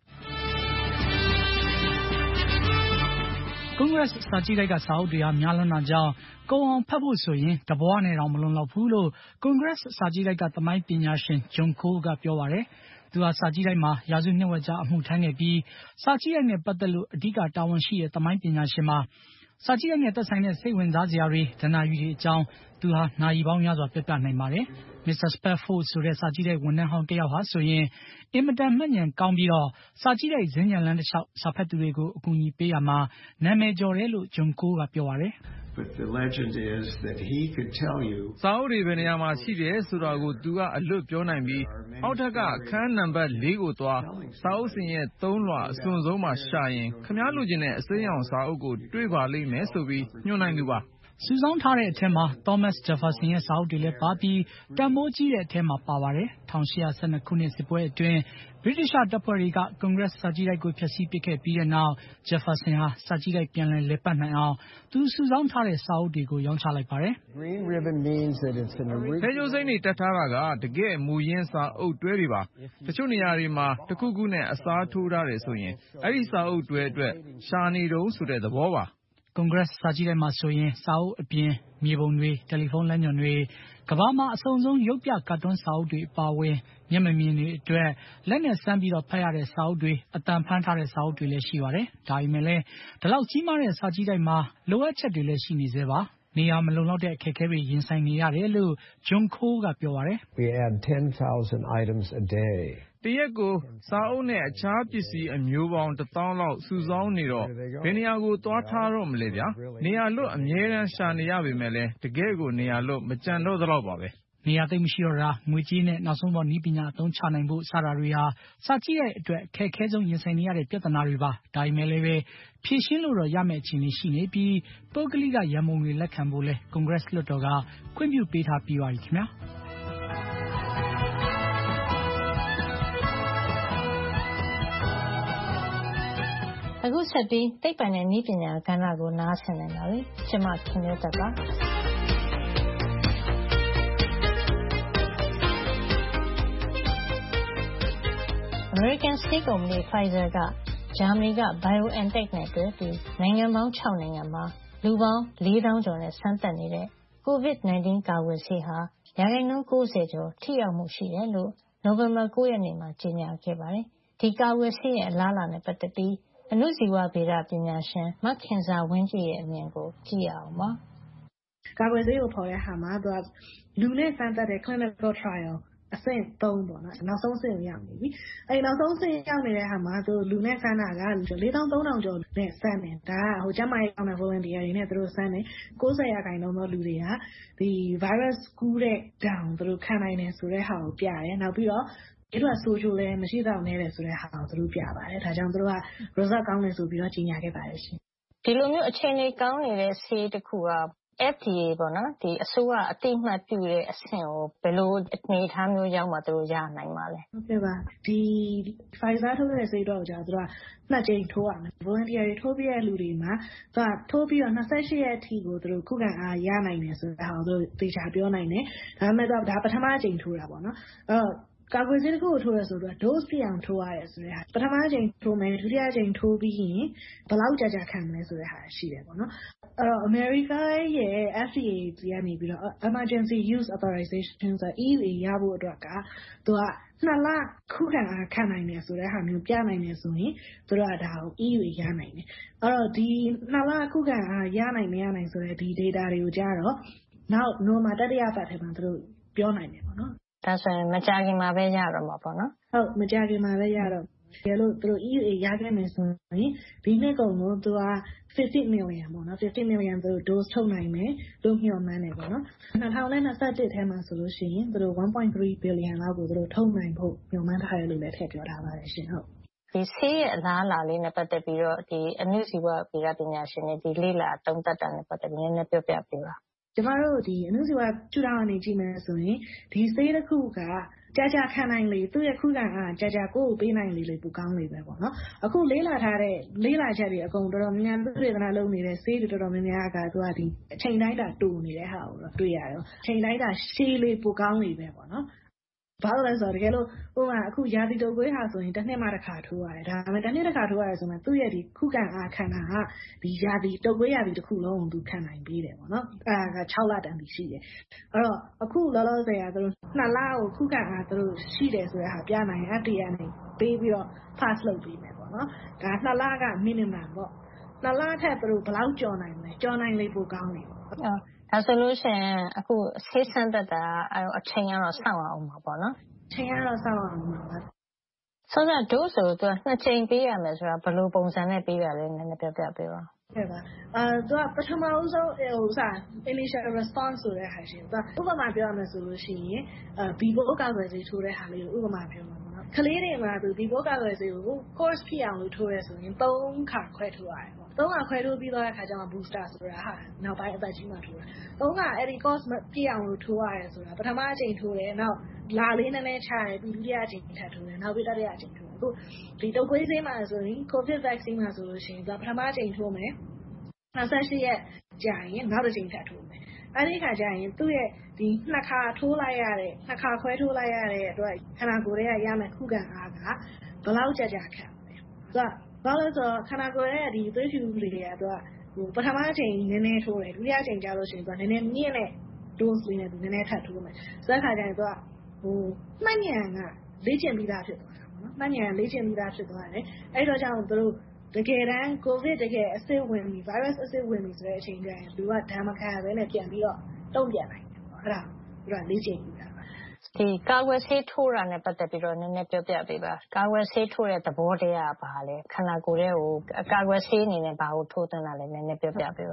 ကွန်ဂရက်စာကြည့်တိုက်ကစာအုပ်တွေဟာများလွန်းတာကြောင့်ကုန်အောင်ဖတ်ဖို့ဆိုရင်တဘွားနဲ့တောင်မလုံလောက်ဘူးလို့ကွန်ဂရက်စာကြည့်တိုက်ကသမိုင်းပညာရှင် John Cole ကပြောပါတယ်။သူဟာစာကြည့်တိုက်မှာရာစုနှစ်ဝက်ကြာအမှုထမ်းခဲ့ပြီးစာကြည့်တိုက်နဲ့ပတ်သက်လို့အဓိကတာဝန်ရှိတဲ့သမိုင်းပညာရှင်မှာစာကြည့်တိုက်နဲ့သက်ဆိုင်တဲ့စိတ်ဝင်စားစရာတွေဒဏ္ဍာရီတွေအကြောင်းသူဟာနာရီပေါင်းများစွာပြပြနိုင်ပါတယ်။ မစ္စတာ Spatford ဆိုတဲ့စာကြည့်တိုက်ဝန်ထမ်းဟောင်းတစ်ယောက်ဟာဆိုရင်အင်မတန်မှတ်ဉာဏ်ကောင်းပြီးတော့စာကြည့်တိုက်ဇင်းဉာဏ်လမ်းတစ်လျှောက်စာဖတ်သူတွေကိုအကူအညီပေးရမှာနာမည်ကျော်တယ်လို့ John Cole ကပြောပါတယ်။ But the legend is that he could tell you စာအုပ်တွေဘယ်နေရာမှာရှိတယ်ဆိုတာကိုသူကအလွတ်ပြောနိုင်ပြီးအောက်ထက်ကအခန်းနံပါတ်လေးကိုသွားစာအုပ်စဉ်ရဲ့သုံးလွှာအစွန်ဆုံးမှာရှာရင်ခင်ဗျားလိုချင်တဲ့အစိမ်းရောင်စာအုပ်ကိုတွေ့ပါလိမ့်မယ်ဆိုပြီးညွှန်နိုင်သူပါစုဆောင်းထားတဲ့အထက်မှာ Thomas Jefferson ရဲ့စာအုပ်တွေလည်းပါပြီးတန်ဖိုးကြီးတဲ့အထက်မှာပါပါတယ်။၁၈၁၂ခုနှစ်စစ်ပွဲအတွင်းဗြိတိသျှတပ်ဖွဲ့တွေကကွန်ဂရက်စာကြည့်တိုက်ကိုဖျက်ဆီးပစ်ခဲ့ပြီးတဲ့နောက် Jefferson ဟာစာကြည့်တိုက်ပြန်လည်လည်ပတ်နိုင်အောင်သူစုဆောင်းထားတဲ့စာအုပ်တွေကိုရောင်းချလိုက်ပါတယ်။ Green ribbon means that it's an original ဖဲကြိုးစိမ့်တွေတက်ထားတာကတကယ်မူရင်းစာအုပ်တွဲတွေပါ။တချို့နေရာတွေမှာတစ်ခုခုနဲ့အစားထိုးထားတယ်ဆိုရင်အဲ့ဒီစာအုပ်တွဲအတွက်ရှာနေတုံးဆိုတဲ့သဘောပါကွန်ဂရက်စာကြည့်တိုက်မှာဆိုရင်စာအုပ်အပြင်မြေပုံတွေတယ်လီဖုန်းလမ်းညွှန်တွေကမ္ဘာမှာအဆုံးဆုံးရုပ်ပြကာတွန်းစာအုပ်တွေအပါအဝင်မျက်မမြင်တွေအတွက်လက်နဲ့စမ်းပြီးတော့ဖတ်ရတဲ့စာအုပ်တွေအတန်ဖန်းထားတဲ့စာအုပ်တွေလည်းရှိပါတယ်။ဒါပေမဲ့လည်းဒီလောက်ကြီးမားတဲ့စာကြည့်တိုက်မှာလိုအပ်ချက်တွေလည်းရှိနေသေးပါ။နေရာမလုံလောက်တဲ့အခက်အခဲတွေရင်ဆိုင်နေရတယ်လို့ John Cole ကပြောပါတယ်။ We add ten thousand items a day တရက်ကိုစာအုပ်နဲ့အခြားပစ္စည်းအမျိုးပေါင်းတစ်သောင်းလောက်စုဆောင်းနေတော့ဘယ်နေရာကိုသွားထားတော့မလဲဗျာနေရာလွတ်အမြဲတမ်းရှာနေရပေမဲ့လည်းတကယ်ကိုနေရာလွတ်မကြံတော့သလောက်ပါပဲနေရာသိမ်းမရှိတော့တာငွေကြေးနဲ့နောက်ဆုံးတော့နည်းပညာအသုံးချနိုင်ဖို့စတာတွေဟာစာကြည့်တဲ့အတွက်အခက်အခဲဆုံးရင်ဆိုင်နေရတဲ့ပြဿနာတွေပါဒါပေမဲ့လည်းပဲဖြေရှင်းလို့တော့ရမယ့်အခြေအနေရှိနေပြီးပုဂ္ဂလိကရန်ပုံတွေလက်ခံဖို့လဲကွန်ဂရက်လွှတ်တော်ကခွင့်ပြုပေးထားပြီးပါပြီခင်ဗျာအခုဆက်ပြီးသိပ္ပံနဲ့နည်းပညာကဏ္ဍကိုနားဆင်နိုင်ပါပြီ။ကျွန်မခင်မျိုးသက်ပါ။ American State Company Pfizer ကဂျာမနီက BioNTech နဲ့တွဲပြီးနိုင်ငံပေါင်း၆နိုင်ငံမှာလူပေါင်းလေးသောင်းကျော်နဲ့စမ်းသပ်နေတဲ့ ကိုဗစ်-၁၉ ကာကွယ်ဆေးဟာရာခိုင်နှုန်း၉၀ကျော်ထိရောက်မှုရှိတယ်လို့နိုဝင်ဘာ၉ရက်နေ့မှာကြေညာခဲ့ပါတယ်။ဒီကာကွယ်ဆေးရဲ့အလားအလာနဲ့ပတ်သက်ပြီးအဏုဇီဝဗေဒပညာရှင်မခင်ဇာဝင်းကြည်ရဲ့အမြင်ကိုကြည့်ရအောင်ပါ။ကာကွယ်ဆေးကိုဖော်တဲ့ဟာမှာသူကလူနဲ့စမ်းသပ်တဲ့ clinical trial အဆင့်သုံးပေါ့နော်နောက်ဆုံးအဆင့်ကိုရောက်နေပြီ။အဲဒီနောက်ဆုံးအဆင့်ရောက်နေတဲ့ဟာမှာသူလူနဲ့စမ်းတာကလေးသောင်းသုံးထောင်ကျော်နဲ့စမ်းတယ်။ဒါကဟိုကျန်းမာရေးကောင်းတဲ့ volunteer တွေနဲ့သူတို့စမ်းတယ်။၉၀ရာခိုင်နှုန်းသောလူတွေကဒီ virus ကူးတဲ့ဒဏ်ကိုသူတို့ခံနိုင်တယ်ဆိုတဲ့ဟာကိုပြတယ်။နောက်ပြီးတော့ဒီတော့ social လည်းမရှိတော့နေတယ်ဆိုတဲ့ဟာကိုသူတို့ပြပါတယ်။ဒါကြောင့်သူတို့က result ကောင်းတယ်ဆိုပြီးတော့ကြီးညာခဲ့ပါတယ်ရှင်။ဒီလိုမျိုးအခြေအနေကောင်းနေတဲ့ဆေးတစ်ခုကF D A ပေါ့နော်ဒီအစိုးရအတိအမှတ်ပြုတဲ့အဆင့်ကိုဘယ်လိုအနေအထားမျိုးရောက်မှသူတို့ရနိုင်မှာလဲဟုတ်ကဲ့ပါဒီ Pfizer ထုတ်တဲ့ဆေးတော့ကြာသူကနှစ်ကြိမ်ထိုးရမယ် volunteer တွေထိုးပြီးတဲ့လူတွေမှာသူကထိုးပြီးတော့၂၈ရက်အထိကိုသူတို့ခုခံအားရနိုင်တယ်ဆိုတဲ့ဟာကိုသူတို့သေချာပြောနိုင်တယ်ဒါပေမဲ့တော့ဒါပထမအကြိမ်ထိုးတာပေါ့နော်အဲ့တော့ကာကွယ်ဆေးတစ်ခုကိုထိုးရဆိုတော့ dose ပြအောင်ထိုးရတယ်ဆိုတဲ့ဟာပထမအကြိမ်ထိုးမယ်ဒုတိယအကြိမ်ထိုးပြီးရင်ဘယ်လောက်ကြာကြာခံမလဲဆိုတဲ့ဟာရှိတယ်ပေါ့နော်အဲ့တော့ America ရဲ့ F D A ကနေပြီးတော့ Emergency Use Authorization ဆို E U A ရဖို့အတွက်ကသူကနှစ်လခုခံအားခံနိုင်တယ်ဆိုတဲ့ဟာမျိုးပြနိုင်တယ်ဆိုရင်သူတို့ကဒါကို E U A ရနိုင်တယ်အဲ့တော့ဒီနှစ်လခုခံအားရနိုင်မရနိုင်ဆိုတဲ့ဒီ data တွေကိုကြားတော့နောက် normal တတိယပတ်ထဲမှာသူတို့ပြောနိုင်တယ်ပေါ့နော်ဒါဆိုရင်မကြခင်မှာပဲရတော့မှာပေါ့နော်ဟုတ်မကြခင်မှာပဲရတော့ဒီလိုသူတို့ E U A ရခဲ့မယ်ဆိုရင်ဒီနှစ်ကုန်ကိုသူကfifty million ပေါ့နော်fifty million သူတို့ dose ထုတ်နိုင်မယ်လို့မျှော်မှန်းတယ်ပေါ့နော်၂၀၂၁ထဲမှာဆိုလို့ရှိရင်သူတို့one point three billion လောက်ကိုသူတို့ထုတ်နိုင်ဖို့မျှော်မှန်းထားတယ်လို့လည်းထည့်ပြောထားပါတယ်ရှင်ဟုတ်ဒီဆေးရဲ့အလားအလာလေးနဲ့ပတ်သက်ပြီးတော့ဒီအဏုဇီဝဗေဒပညာရှင်တွေဒီလေ့လာသုံးသပ်တာနဲ့ပတ်သက်ပြီးနည်းနည်းပြောပြပေးပါကျမတို့ဒီအဏုဇီဝကျူထောင်အနေကြည့်မယ်ဆိုရင်ဒီဆေးတစ်ခုကကြာကြာခံနိုင်လေသူ့ရဲ့ခုခံအားကြာကြာကိုယ်ကိုပေးနိုင်လေလေပူကောင်းလေပဲပေါ့နော်အခုလေးလာထားတဲ့လေးလာချက်တွေအကုန်တော်တော်များများသူတွေကနာလုံးနေတဲ့ဆေးတွေတော်တော်များများကသူကဒီအချိန်တိုင်းတာတူနေတဲ့ဟာကိုတော့တွေ့ရတော့အချိန်တိုင်းတာရှည်လေပူကောင်းလေပဲပေါ့နော်ဘာလို့လဲဆိုတော့တကယ်လို့ဟိုကအခုရာသီတုပ်ကွေးဟာဆိုရင်တစ်နှစ်မှတစ်ခါထိုးရတယ်ဒါပေမဲ့တစ်နှစ်တစ်ခါထိုးရတယ်ဆိုမှသူ့ရဲ့ဒီခုခံအားခံတာကဒီရာသီတုပ်ကွေးရာသီတစ်ခုလုံးကိုသူခံနိုင်ပြီးတယ်ပေါ့နော်အဲဒါက၆လတန်ပြီးရှိတယ်အဲ့တော့အခုလောလောဆယ်ကသူတို့နှစ်လကိုခုခံအားသူတို့ရှိတယ်ဆိုတဲ့ဟာပြနိုင် F D A နဲ့ပေးပြီးတော့ pass လုပ်ပေးမယ်ပေါ့နော်ဒါနှစ်လက minimum ပေါ့နှစ်လထက်သူတို့ဘယ်လောက်ကြော်နိုင်မလဲကြော်နိုင်လေပိုကောင်းတယ်ပေါ့ဒါဆိုလို့ရှိရင်အခုဆေးစမ်းသပ်တာအချိန်ကတော့စောင့်အောင်ပါပေါ့နော်အချိန်ကတော့စောင့်အောင်ပါဆိုတော့ dose ဆိုတော့နှစ်ချိန်ပေးရမယ်ဆိုတာဘယ်လိုပုံစံနဲ့ပေးရလဲနည်းနည်းပြောပြပေးပါဟုတ်ပါအဲသူကပထမဦးဆုံးဟိုစာ initial response ဆိုတဲ့ဟာရှိတယ်သူကဥပမာပြောရမယ်ဆိုလို့ရှိရင်အဲ Vivo ကာကွယ်ဆေးထိုးတဲ့ဟာလေးကိုဥပမာပြောမှာပေါ့နော်ကလေးတွေမှာသူ Vivo ကာကွယ်ဆေးကို course ဖြစ်အောင်လို့ထိုးရဲဆိုရင်သုံးခါခွဲထိုးရတယ်ပေါ့သုံးခါခွဲထိုးပြီးတော့အခါကျမှ booster ဆိုတာဟာနောက်ပိုင်းအသက်ကြီးမှထိုးတာသုံးခါအဲ့ဒီ course ပြည့်အောင်လို့ထိုးရတယ်ဆိုတာပထမအချိန်ထိုးတယ်နောက်လာလေးနည်းနည်းချတယ်ပြီးဒုတိယအချိန်ထပ်ထိုးတယ်နောက်ပြီးတတိယအချိန်ထိုးတယ်အခုဒီတုပ်ကွေးဆေးမှာဆိုရင် COVID vaccine မှာဆိုလို့ရှိရင်သူကပထမအချိန်ထိုးမယ်၂၈ရက်ကြာရင်နောက်တစ်ချိန်ထပ်ထိုးမယ်အဲ့ဒီခါကျရင်သူ့ရဲ့ဒီနှစ်ခါထိုးလိုက်ရတဲ့နှစ်ခါခွဲထိုးလိုက်ရတဲ့အတွက်ခန္ဓာကိုယ်ရဲ့ရမယ်ခုခံအားကဘယ်လောက်ကြာကြာခံမလဲသူကဘာလို့ဆိုခန္ဓာကိုယ်ရဲ့ဒီသွေးဖြူတွေကသူကဟိုပထမအချိန်နည်းနည်းထိုးတယ်ဒုတိယအချိန်ကြာလို့ရှိရင်သူကနည်းနည်းမြင့်တဲ့ dose လေးနဲ့သူနည်းနည်းထပ်ထိုးမယ်ဆိုတဲ့ခါကျရင်သူကဟိုမှတ်ဉာဏ်ကလေ့ကျင့်ပြီးသားဖြစ်သွားတာပေါ့နော်မှတ်ဉာဏ်လေ့ကျင့်ပြီးသားဖြစ်သွားတယ်အဲ့တော့ကြောင့်သူတို့တကယ်တမ်း COVID တကယ်အစစ်ဝင်ပြီ virus အစစ်ဝင်ပြီဆိုတဲ့အချိန်ကျရင်လူကဓာမခံရဘဲနဲ့ပြန်ပြီးတော့တုံ့ပြန်နိုင်တယ်ပေါ့အဲ့ဒါသူကလေ့ကျင့်ပြီးတာပါဒီကာကွယ်ဆေးထိုးတာနဲ့ပတ်သက်ပြီးတော့နည်းနည်းပြောပြပေးပါကာကွယ်ဆေးထိုးတဲ့သဘောတရားကဘာလဲခန္ဓာကိုယ်ရဲ့ဟိုကာကွယ်ဆေးအနေနဲ့ဘာကိုထိုးသင့်တာလဲနည်းနည်းပြောပြပေးပါ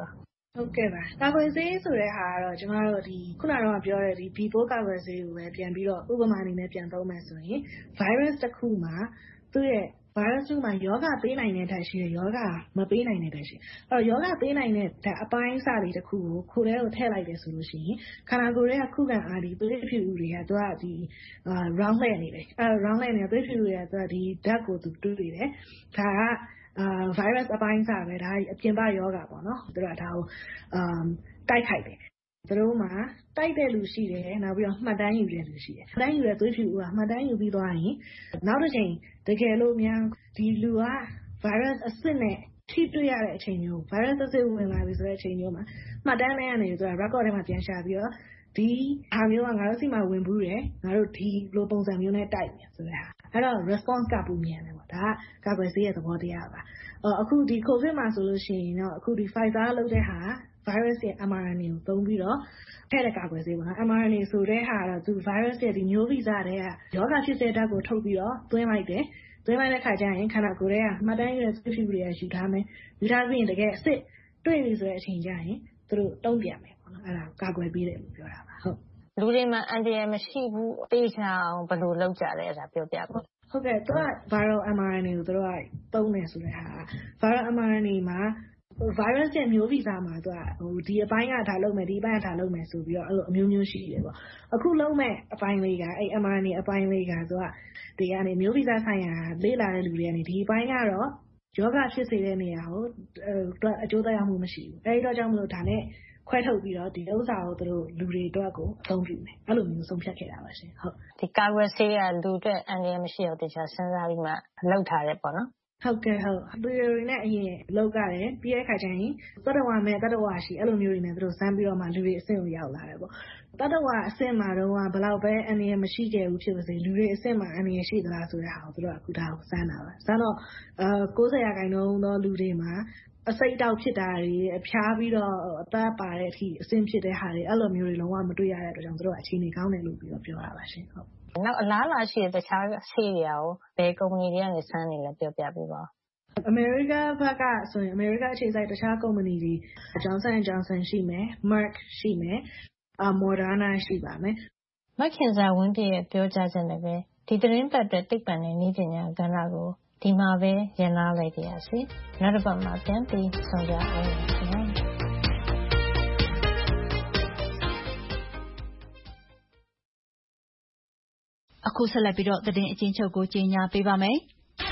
ဟုတ်ကဲ့ပါကာကွယ်ဆေးဆိုတဲ့ဟာကတော့ကျမတို့ဒီခုနကတော့ပြောတဲ့ဒီ B ပိုးကာကွယ်ဆေးကိုပဲပြန်ပြီးတော့ဥပမာအနေနဲ့ပြန်သုံးမယ်ဆိုရင် virus တစ်ခုမှာသူ့ရဲ့ virus တစ်ခုမှာယောဂပေးနိုင်တဲ့ဓာတ်ရှိတယ်ယောဂမပေးနိုင်တဲ့ဓာတ်ရှိအဲ့တော့ယောဂပေးနိုင်တဲ့ဓာတ်အပိုင်းအစလေးတစ်ခုကိုခိုးထဲကိုထည့်လိုက်တယ်ဆိုလို့ရှိရင်ခန္ဓာကိုယ်ရဲ့ခုခံအားဒီသွေးဖြူတွေကသူကဒီ round လှည့်နေတယ်အဲ့ round လှည့်နေသွေးဖြူတွေကသူကဒီဓာတ်ကိုသူတွေ့တယ်ဒါကအာ virus အပိုင်းစားပဲဒါအပြင်ပယောဂပေါ့နော်သူတို့ကဒါကိုအမ်တိုက်ခိုက်တယ်သူတို့မှာတိုက်တဲ့လူရှိတယ်နောက်ပြီးတော့မှတ်တမ်းယူတဲ့လူရှိတယ်မှတ်တမ်းယူတဲ့သွေးဖြူကမှတ်တမ်းယူပြီးသွားရင်နောက်တစ်ချိန်တကယ်လို့များဒီလူက virus အစစ်နဲ့ထိတွေ့ရတဲ့အချိန်မျိုး virus အစစ်ဝင်လာပြီဆိုတဲ့အချိန်မျိုးမှာမှတ်တမ်းထဲကနေသူက record ထဲမှာပြန်ရှာပြီးတော့ဒီဟာမျိုးကငါတို့စီမှာဝင်ဘူးတယ်ငါတို့ဒီလိုပုံစံမျိုးနဲ့တိုက်မယ်ဆိုတဲ့ဟာအဲ့တော့ response ကပူမြန်တယ်ပေါ့ဒါကကာကွယ်ဆေးရဲ့သဘောတရားပါအခုဒီ COVID မှာဆိုလို့ရှိရင်တော့အခုဒီ Pfizer လုပ်တဲ့ဟာ virus ရဲ့ em R N A ကိုသုံးပြီးတော့ထည့်တဲ့ကာကွယ်ဆေးပေါ့နော် em R N A ဆိုတဲ့ဟာတော့သူ virus ရဲ့ဒီမျိုးဗီဇတွေကယောဂဖြစ်တဲ့ဓာတ်ကိုထုတ်ပြီးတော့သွင်းလိုက်တယ်သွင်းလိုက်တဲ့ခါကျရင်ခန္ဓာကိုယ်ရဲ့မှတ်တမ်းရတဲ့ သွေးဖြူတွေကယူထားမယ်ယူထားပြီးရင်တကယ်အစ်တွေ့ပြီဆိုတဲ့အချိန်ကျရင်သူတို့တုံ့ပြန်မယ်ပေါ့နော်အဲ့ဒါကာကွယ်ပေးတယ်လို့ပြောတာပါဟုတ်လူတွေမှာအန်တီရယ်မရှိဘူးတေချာအောင်ဘယ်လိုလုပ်ကြလဲအဲ့ဒါပြောပြပါဟုတ်ကဲ့သူက viral em R N A ကိုသူတို့ကသုံးတယ်ဆိုတဲ့ဟာ viral em R N A မှာ virus ရဲ့မျိုးဗီဇမှာသူကဟိုဒီအပိုင်းကဒါလုပ်မယ်ဒီအပိုင်းကဒါလုပ်မယ်ဆိုပြီးတော့အဲ့လိုအမျိုးမျိုးရှိတယ်ပေါ့အခုလုံးမဲ့အပိုင်းလေးကအဲ့ em R N A အပိုင်းလေးကသူကဒီကနေမျိုးဗီဇဆိုင်ရာလေ့လာတဲ့လူတွေကနေဒီအပိုင်းကတော့ယောဂဖြစ်စေတဲ့နေရာကိုအတွက်အကျိုးသက်ရောက်မှုမရှိဘူးအဲဒီတော့ကြောင့်မလို့ဒါနဲ့ခွဲထုတ်ပြီးတော့ဒီဥစ္စာကိုသူတို့လူတွေအတွက်ကိုအသုံးပြုမယ်အဲ့လိုမျိုးဆုံးဖြတ်ခဲ့တာပါရှင်ဟုတ်ဒီကာကွယ်ဆေးကလူအတွက်အန္တရာယ်မရှိအောင်တခြားစဉ်းစားပြီးမှလောက်ထားတယ်ပေါ့နော်ဟုတ်ကဲ့ဟုတ်လူတွေနဲ့အရင်လောက်ကြတယ်ပြီးတဲ့အခါကျရင်သတ္တဝါမဲ့သတ္တဝါရှိအဲ့လိုမျိုးတွေနဲ့သူတို့စမ်းပြီးတော့မှလူတွေအဆင့်ကိုရောက်လာတယ်ပေါ့သတ္တဝါအဆင့်မှာတော့ဘယ်လောက်ပဲအန္တရာယ်မရှိခဲ့ဘူးဖြစ်ပါစေလူတွေအဆင့်မှာအန္တရာယ်ရှိသလားဆိုတဲ့ဟာကိုသူတို့ကအခုဒါကိုစမ်းတာပါစမ်းတော့အဲ၉၀ရာခိုင်နှုန်းသောလူတွေမှာအစိတ်တောက်ဖြစ်တာတွေအဖျားပြီးတော့အသက်ပါတဲ့အထိအဆင့်ဖြစ်တဲ့ဟာတွေအဲ့လိုမျိုးတွေလုံးဝမတွေ့ရတဲ့အတွက်ကြောင့်သူတို့အခြေအနေကောင်းတယ်လို့ပြီးတော့ပြောတာပါရှင်ဟုတ်နောက်အလားအလာရှိတဲ့တခြားဆေးတွေရောဘယ်ကုမ္ပဏီတွေကနေစမ်းနေလဲပြောပြပေးပါအမေရိကဘက်ကဆိုရင်အမေရိကအခြေစိုက်တခြားကုမ္ပဏီတွေ Johnson and Johnson ရှိမယ် Merck ရှိမယ်အာ Moderna ရှိပါမယ်မခင်စာဝင်းပြည့်ရဲ့ပြောကြားချက်နဲ့ပဲဒီသတင်းပတ်အတွက်သိပ္ပံနဲ့နည်းပညာကဏ္ဍကိုဒီမှာပဲရန်နာလိုက်ပါရစေနောက်တစ်ပတ်မှာပြန်ပြီးဆောင်ကြအောင်ပါအခုဆက်လက်ပြီးတော့သတင်းအကျဉ်းချုပ်ကိုကြေညာပေးပါမယ်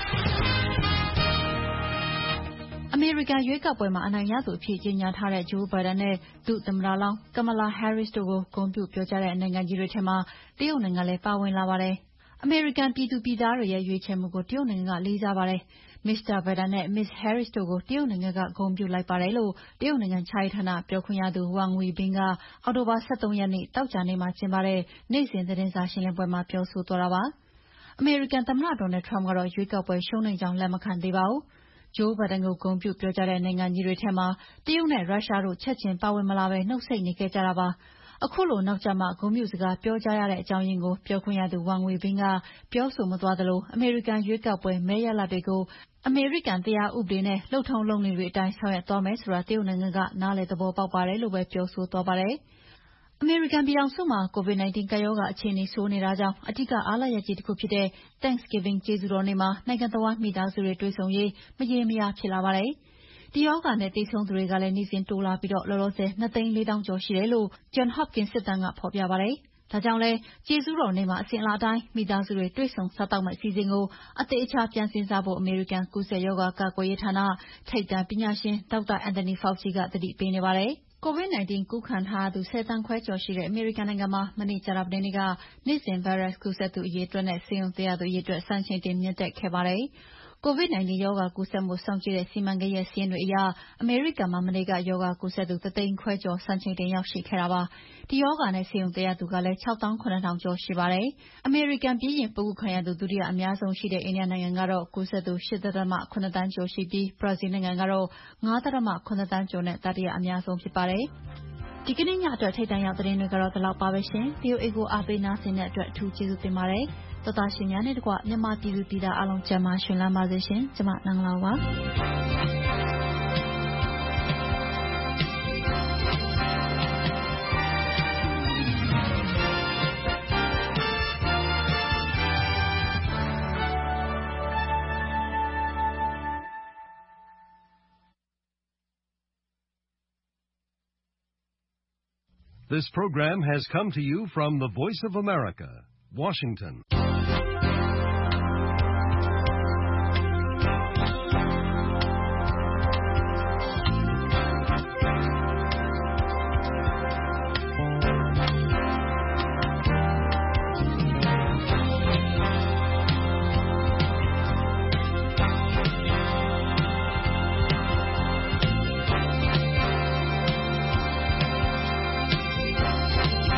အမေရိကန်ရွေးကောက်ပွဲမှာအနိုင်ရသူအဖြစ်ကြေညာထားတဲ့ဂျိုးဘိုင်ဒန်နဲ့ဒုသမ္မတလောင်းကမလာဟဲရစ်တို့ကိုဂုဏ်ပြုပြောကြားတဲ့နိုင်ငံကြီးတွေထဲမှာတရုတ်နိုင်ငံလည်းပါဝင်လာပါတယ်။အမေရိကန်ပြည်သူပြည်သားတွေရဲ့ရွေးချယ်မှုကိုတရုတ်နိုင်ငံကလေးစားပါတယ်။မစ္စတာဘိုင်ဒန်နဲ့မစ္စဟဲရစ်တို့ကိုတရုတ်နိုင်ငံကဂုဏ်ပြုလိုက်ပါတယ်လို့တရုတ်နိုင်ငံခြားရေးဌာနပြောခွင့်ရသူဝမ်ဝီဘင်းကအောက်တိုဘာ၁၃ရက်နေ့တောက်ကြနေ့မှာကျင်းပတဲ့နေ့စဉ်သတင်းစာရှင်းလင်းပွဲမှာပြောဆိုသွားတာပါ။အမေရိကန်သမ္မတဒေါ်နယ်ထရမ့်ကတော့ရွေးကောက်ပွဲရှုံးနိမ့်ကြောင်းလက်မခံသေးပါဘူး။ဂျိုးဘိုင်ဒန်ကိုဂုဏ်ပြုပြောကြားတဲ့နိုင်ငံကြီးတွေထဲမှာတရုတ်နဲ့ရုရှားတို့ချက်ချင်းပါဝင်မလာဘဲနှုတ်ဆိတ်နေခဲ့ကြတာပါ။အခုလိုနောက်ကျမှဂုဏ်ပြုစကားပြောကြားရတဲ့အကြောင်းရင်းကိုပြောခွင့်ရသူဝမ်ဝီဘင်းကပြောဆိုမသွားသလိုအမေရိကန်ရွေးကောက်ပွဲမဲရလဒ်တွေကိုအမေရိကန်တရားဥပဒေနဲ့လုပ်ထုံးလုပ်နည်းတွေအတိုင်းဆောင်ရွက်သွားမယ်ဆိုတာတရုတ်နိုင်ငံကနားလည်သဘောပေါက်ပါတယ်လို့ပဲပြောဆိုသွားပါတယ်။အမေရိကန်ပြည်ထောင်စုမှာ ကိုဗစ် ၁၉ ကပ်ရောဂါအခြေအနေဆိုးနေတာကြောင့်အဓိကအားလပ်ရက်ကြီးတစ်ခုဖြစ်တဲ့ Thanksgiving ကျေးဇူးတော်နေ့မှာနိုင်ငံတဝန်းမိသားစုတွေတွေ့ဆုံရေးမရေမရာဖြစ်လာပါတယ်။ဒီရောဂါနဲ့သေဆုံးသူတွေကလည်းနေ့စဉ်တိုးလာပြီးတော့လောလောဆယ်နှစ်သိန်းလေးသောင်းကျော်ရှိတယ်လို့ Johns Hopkins စစ်တမ်းကဖော်ပြပါတယ်။ဒါကြောင့်လဲကျေးဇူးတော်နေ့မှာအစဉ်အလာအတိုင်းမိသားစုတွေတွေ့ဆုံစားသောက်မယ့်အစီအစဉ်ကိုအသေးအချာပြန်စဉ်းစားဖို့အမေရိကန်ကူးစက်ရောဂါကာကွယ်ရေးဌာနထိပ်တန်းပညာရှင်ဒေါက်တာအန်တိုနီဖောက်ချီကသတိပေးနေပါတယ်။ကိုဗစ်၁၉ကူးခံထားရသူဆယ်သန်းခွဲကျော်ရှိတဲ့အမေရိကန်နိုင်ငံမှာမနေ့ကြာသပတေးနေ့ကနေ့စဉ်ဗိုင်းရပ်စ်ကူးစက်သူအရေအတွက်နဲ့ဆေးရုံတက်ရသူအရေအတွက်စံချိန်တင်မြင့်တက်ခဲ့ပါတယ်။ကိုဗစ်၁၉ရောဂါကူးစက်မှုစောင့်ကြည့်တဲ့စီမံကိန်းရဲ့စာရင်းတွေအရအမေရိကန်မှာမနေ့ကရောဂါကူးစက်သူတစ်သိန်းခွဲကျော်စံချိန်တင်ရောက်ရှိခဲ့တာပါ။ဒီရောဂါနဲ့ဆေးရုံတက်ရသူကလည်း၆သောင်းခုနှစ်ထောင်ကျော်ရှိပါတယ်။အမေရိကန်ပြည်ရင်ပိုးကူးခံရသူဒုတိယအများဆုံးရှိတဲ့အိန္ဒိယနိုင်ငံကတော့ကူးစက်သူ၈.၇ သန်းကျော်ရှိပြီးဘရာဇီးနိုင်ငံကတော့၅.၇ သန်းကျော်နဲ့တတိယအများဆုံးဖြစ်ပါတယ်။ဒီကနေ့ညအတွက်ထိပ်တန်းရောက်သတင်းတွေကတော့ဒီလောက်ပါပဲရှင်။ ဗီအိုအေကိုအားပေးနားဆင်တဲ့အတွက်အထူးကျေးဇူးတင်ပါတယ်။သောတာရှင်များနဲ့တကွမြန်မာပြည်သူပြည်သားအားလုံးကျန်းမာရှင်လန်းပါစေရှင်။ကျမနန်းလောင်ပါ။ This program has come to you from the Voice of America, Washington.